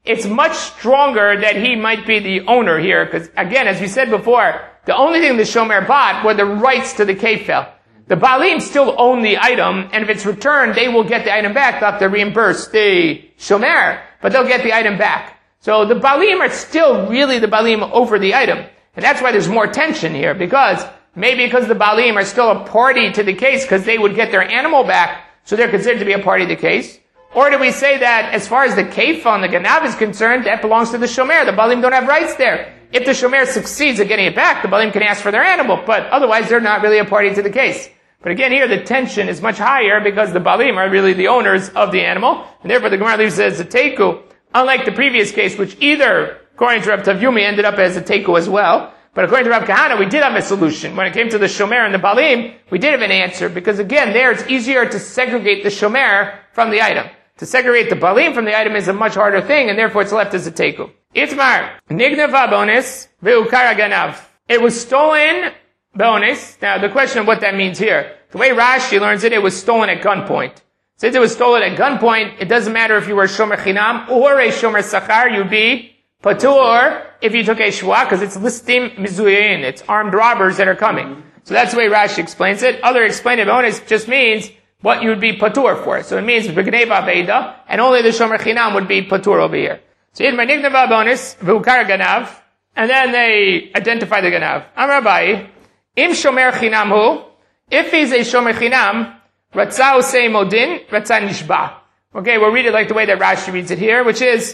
A: it's much stronger that he might be the owner here, because again, as we said before, the only thing the shomer bought were the rights to the kefil. The Baalim still own the item, and if it's returned, they will get the item back. They'll have to reimburse the shomer, but they'll get the item back. So the Baalim are still really the Baalim over the item. And that's why there's more tension here, because maybe because the Baalim are still a party to the case, because they would get their animal back, so they're considered to be a party to the case. Or do we say that as far as the kefil and the ganav is concerned, that belongs to the shomer? The Baalim don't have rights there. If the shomer succeeds at getting it back, the Baalim can ask for their animal, but otherwise they're not really a party to the case. But again, here the tension is much higher because the Baalim are really the owners of the animal, and therefore the Gemara leaves it as a teiku, unlike the previous case, which either, according to Rav Tavyumi, ended up as a teiku as well, but according to Rav Kahana, we did have a solution. When it came to the shomer and the Baalim, we did have an answer, because again, there it's easier to segregate the shomer from the item. To segregate the Baalim from the item is a much harder thing, and therefore it's left as a teiku. Itmar, nignava bonis, ve'ukara ganav. It was stolen bonus. Now, the question of what that means here. The way Rashi learns it, it was stolen at gunpoint. Since it was stolen at gunpoint, it doesn't matter if you were a shomer chinam or a shomer sachar, you'd be patur if you took a shua, because it's listim mizuyin. It's armed robbers that are coming. So that's the way Rashi explains it. Other explain it, bonus just means what you would be patur for. So it means b'gneva beida, and only the shomer chinam would be patur over here. So in my nignava bonus, v'ukar ganav, and then they identify the ganav. Amar Abaye, Im shomer chinam hu, if he's a shomer chinam, ratzah usei modin, ratzah nishba. Okay, we'll read it like the way that Rashi reads it here, which is,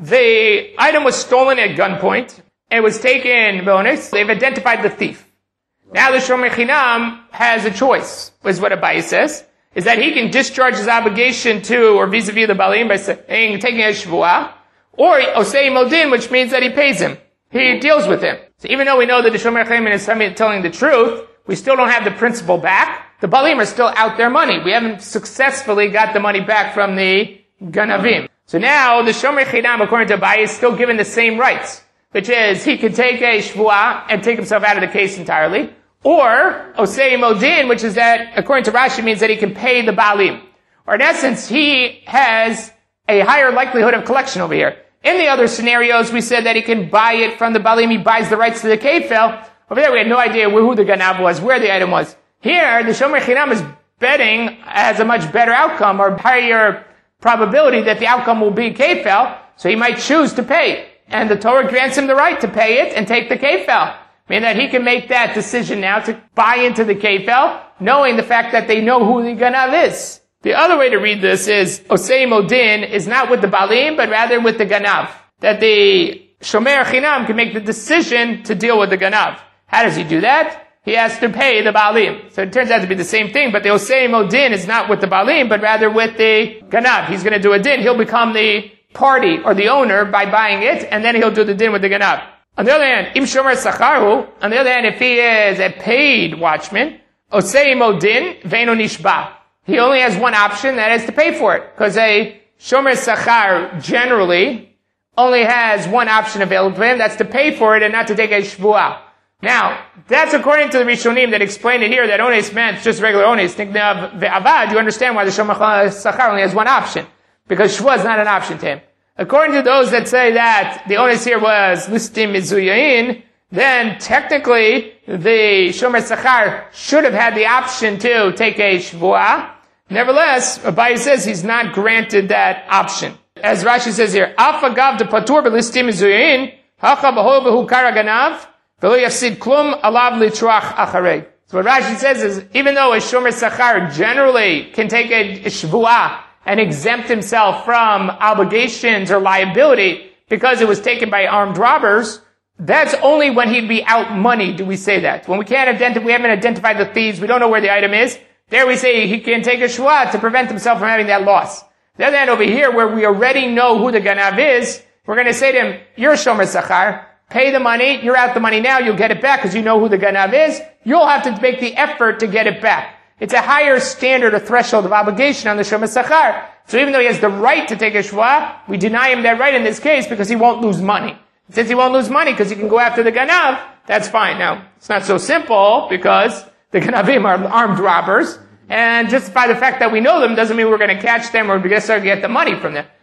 A: the item was stolen at gunpoint, it was taken bonus, they've identified the thief. Now the shomer chinam has a choice, is what Abaye says, is that he can discharge his obligation to, or vis-a-vis the Baalim by saying, taking a shvuah, or osei modin, which means that he pays him. He deals with him. So even though we know that the shomer chinam is telling the truth, we still don't have the principal back. The Baalim are still out their money. We haven't successfully got the money back from the ganavim. So now the shomer chinam, according to Abaye, is still given the same rights, which is he can take a shvuah and take himself out of the case entirely, or osei modin, which is that, according to Rashi, means that he can pay the Baalim. Or in essence, he has a higher likelihood of collection over here. In the other scenarios, we said that he can buy it from the Baalim, he buys the rights to the kefil. Over there, we had no idea who the ganav was, where the item was. Here, the shomer chinam is betting has a much better outcome, or higher probability that the outcome will be kefil, so he might choose to pay. And the Torah grants him the right to pay it and take the kefil. Meaning that he can make that decision now to buy into the kefil, knowing the fact that they know who the ganav is. The other way to read this is, osei modin is not with the Baalim, but rather with the ganav. That the shomer chinam can make the decision to deal with the ganav. How does he do that? He has to pay the Baalim. So it turns out to be the same thing, but the osei modin is not with the Baalim, but rather with the ganav. He's going to do a din. He'll become the party or the owner by buying it, and then he'll do the din with the ganav. On the other hand, im shomer sacharu, on the other hand, if he is a paid watchman, osei modin ve'eno nishba. He only has one option, that is to pay for it. Because a shomer sachar generally only has one option available to him, that's to pay for it and not to take a shvuah. Now, that's according to the Rishonim that explained it here, that ones meant just regular ones. Nignav ve'avad, you understand why the shomer sachar only has one option. Because shvuah is not an option to him. According to those that say that the ones here was listim mizuyayin, then technically the shomer sachar should have had the option to take a shvuah. Nevertheless, Abaye says he's not granted that option. As Rashi says here, Afagav de patur belistim mizuyayin, hacha b'ho b'hu kara ganav, v'lo yafsid klum alav litrach acharei. So what Rashi says is, even though a shomer sachar generally can take a, a shvuah and exempt himself from obligations or liability because it was taken by armed robbers, that's only when he'd be out money do we say that. When we can't identify, we haven't identified the thieves, we don't know where the item is, there we say he can take a shvuah to prevent himself from having that loss. The other hand over here, where we already know who the ganav is, we're going to say to him, you're a shomer sachar, pay the money, you're out the money now, you'll get it back because you know who the ganav is, you'll have to make the effort to get it back. It's a higher standard or threshold of obligation on the shomer sachar. So even though he has the right to take a shvuah, we deny him that right in this case because he won't lose money. Since he won't lose money because he can go after the ganav, that's fine. Now, it's not so simple because the ganavim are armed robbers, and just by the fact that we know them doesn't mean we're going to catch them or we're going to start to get the money from them.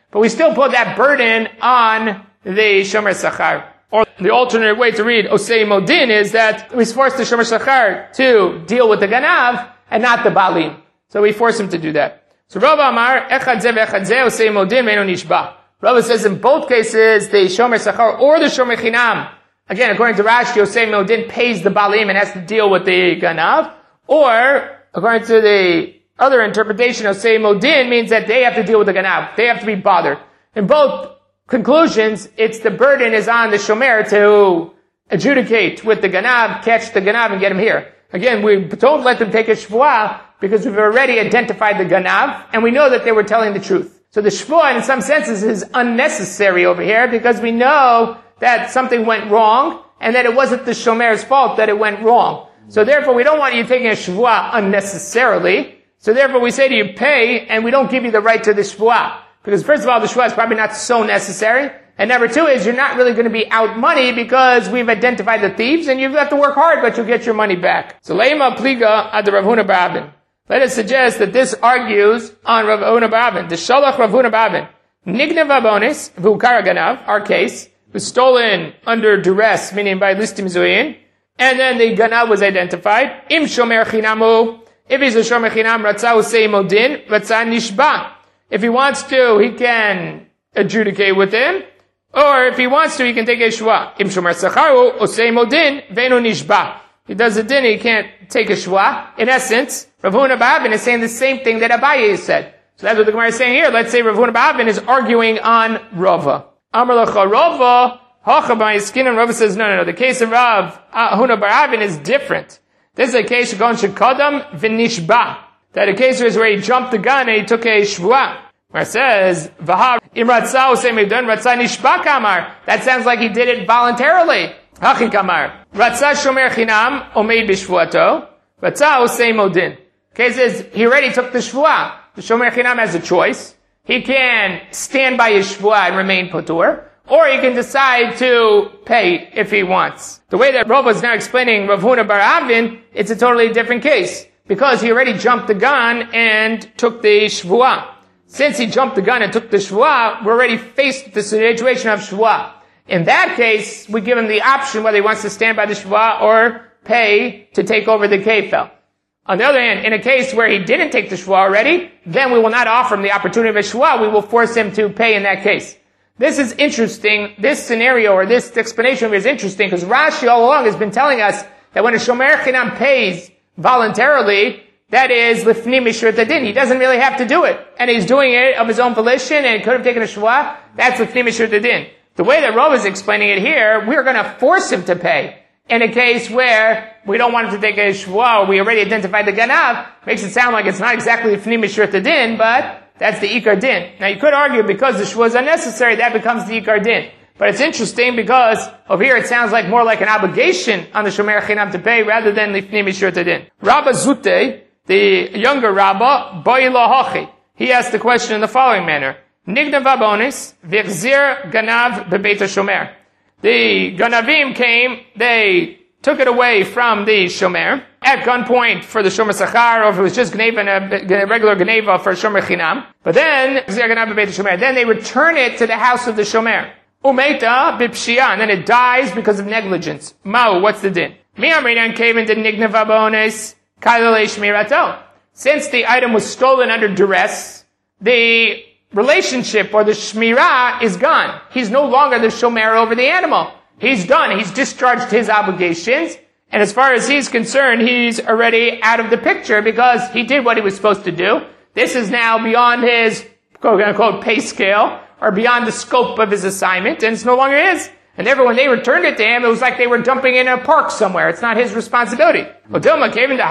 A: but we still put that burden on the Shomer Sachar. Or the alternate way to read Osei Modin is that we force the Shomer Sachar to deal with the Ganav and not the Balim. So we force him to do that. So Rava Amar, Echad Zeh V'Echad Zeh Osei Modin Ve'eno Nishba. Rava says in both cases, the Shomer Sachar or the Shomer Chinam, again, according to Rashi, Osei Modin pays the Balim and has to deal with the Ganav. Or, according to the other interpretation, Osei Modin means that they have to deal with the Ganav. They have to be bothered. In both conclusions, it's the burden is on the Shomer to adjudicate with the Ganav, catch the Ganav and get him here. Again, we don't let them take a Shvuah because we've already identified the Ganav and we know that they were telling the truth. So the Shvuah in some senses is unnecessary over here because we know that something went wrong and that it wasn't the Shomer's fault that it went wrong. So therefore we don't want you taking a Shvuah unnecessarily. So therefore we say to you, pay, and we don't give you the right to the Shvuah. Because first of all, the Shvuah is probably not so necessary. And number two is you're not really going to be out money because we've identified the thieves and you have to work hard, but you'll get your money back. So Leima Pliga ad Rav Huna bar Avin. Let us suggest that this argues on Rav Huna bar Avin. The Shalach Rav Huna bar Avin. Nignev abonis v'ukara ganav, our case, was stolen under duress, meaning by listim zuyin. And then the ganav was identified. Im shomer chinamu. If he's a shomer chinam, ratzah usei modin, ratzah nishba. If he wants to, he can adjudicate with him. Or if he wants to, he can take a shwa. Im shomer sacharu, osei modin, ve'eno nishba. He does a din, he can't take a shwa. In essence, Rav Huna bar Avin is saying the same thing that Abaye said. So that's what the Gemara is saying here. Let's say Rav Huna bar Avin is arguing on Rava. Amar lacha Rava, hacha b'mayiskin, and Rava says, no, no, no. The case of Rav Huna bar Avin is different. This is a case of Gon Shekadam v'nishba. That a case is where he jumped the gun and he took a shvuah. Where it says, V'hav imratzah usei medun ratzah nishba kamar. That sounds like he did it voluntarily. Hachi kamar. Ratzah shomer chinam omeid b'shvuato. Ratzah usei modin. Case is, he already took the shvuah. The shomer chinam has a choice. He can stand by his shvuah and remain patur, or he can decide to pay if he wants. The way that Rav is now explaining Rav Huna bar Avin, it's a totally different case. Because he already jumped the gun and took the shvuah. Since he jumped the gun and took the shvuah, we're already faced with the situation of shvuah. In that case, we give him the option whether he wants to stand by the shvuah or pay to take over the kefel. On the other hand, in a case where he didn't take the shvuah already, then we will not offer him the opportunity of a shvuah. We will force him to pay in that case. This is interesting. This scenario or this explanation is interesting because Rashi all along has been telling us that when a shomer chinam pays voluntarily, that is lifnim mishrat adin. He doesn't really have to do it. And he's doing it of his own volition and he could have taken a shvuah. That's lifnim mishrat adin. The way that Rav is explaining it here, we're going to force him to pay. In a case where we don't want him to take a shvuah, or we already identified the ganav, makes it sound like it's not exactly lifnim mishrat adin, but that's the ikar din. Now you could argue because the shvuah is unnecessary, that becomes the ikar din. But it's interesting because over here it sounds like more like an obligation on the shomer chinam to pay rather than lifnim mishrat adin. Rabba Zute, the younger Rabba, Boi Lahachi, he asked the question in the following manner: Nignav abonis v'chzir ganav bebeit shomer. The ganavim came, they took it away from the shomer at gunpoint for the shomer sachar, or if it was just gneva, a regular gneva for shomer chinam. But then chzir ganav bebeit shomer. Then they return it to the house of the shomer. Umeita bipshia, and then it dies because of negligence. Ma'u, what's the din? Mi'amrinan kevin did nignav abonis kailei shmirato. Since the item was stolen under duress, the relationship or the shmirah is gone. He's no longer the shomer over the animal. He's done. He's discharged his obligations. And as far as he's concerned, he's already out of the picture because he did what he was supposed to do. This is now beyond his quote-unquote pay scale or beyond the scope of his assignment, and it's no longer his. And therefore, when they returned it to him, it was like they were dumping it in a park somewhere. It's not his responsibility. Or do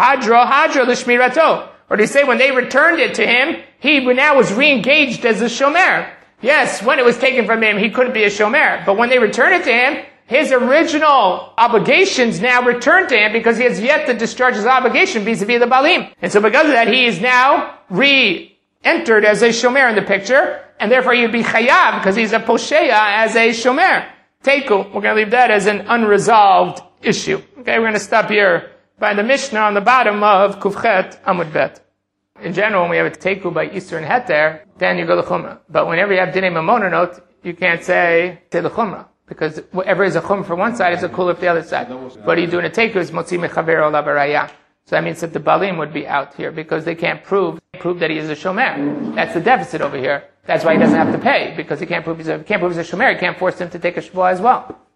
A: they say when they returned it to him, he now was re-engaged as a shomer. Yes, when it was taken from him, he couldn't be a shomer. But when they returned it to him, his original obligations now return to him because he has yet to discharge his obligation vis-a-vis the balim. And so because of that, he is now re-entered as a shomer in the picture, and therefore he'd be chayav because he's a posheya as a shomer. Teiku, we're going to leave that as an unresolved issue. Okay, we're going to stop here by the Mishnah on the bottom of Kufchet Amud Bet. In general, when we have a teku by Isur and Heter, then you go to Chumrah. But whenever you have Dinei Mamona note, you can't say, say the Chumrah. Because whatever is a Chum for one side is a Kula for the other side. What do you do in a teku is Motzi Mechaver Olav Araya. So that means that the Balim would be out here because they can't prove prove that he is a Shomer. That's the deficit over here. That's why he doesn't have to pay, because he can't prove he's a, can't prove he's a Shomer. He can't force him to take a Shvuah as well.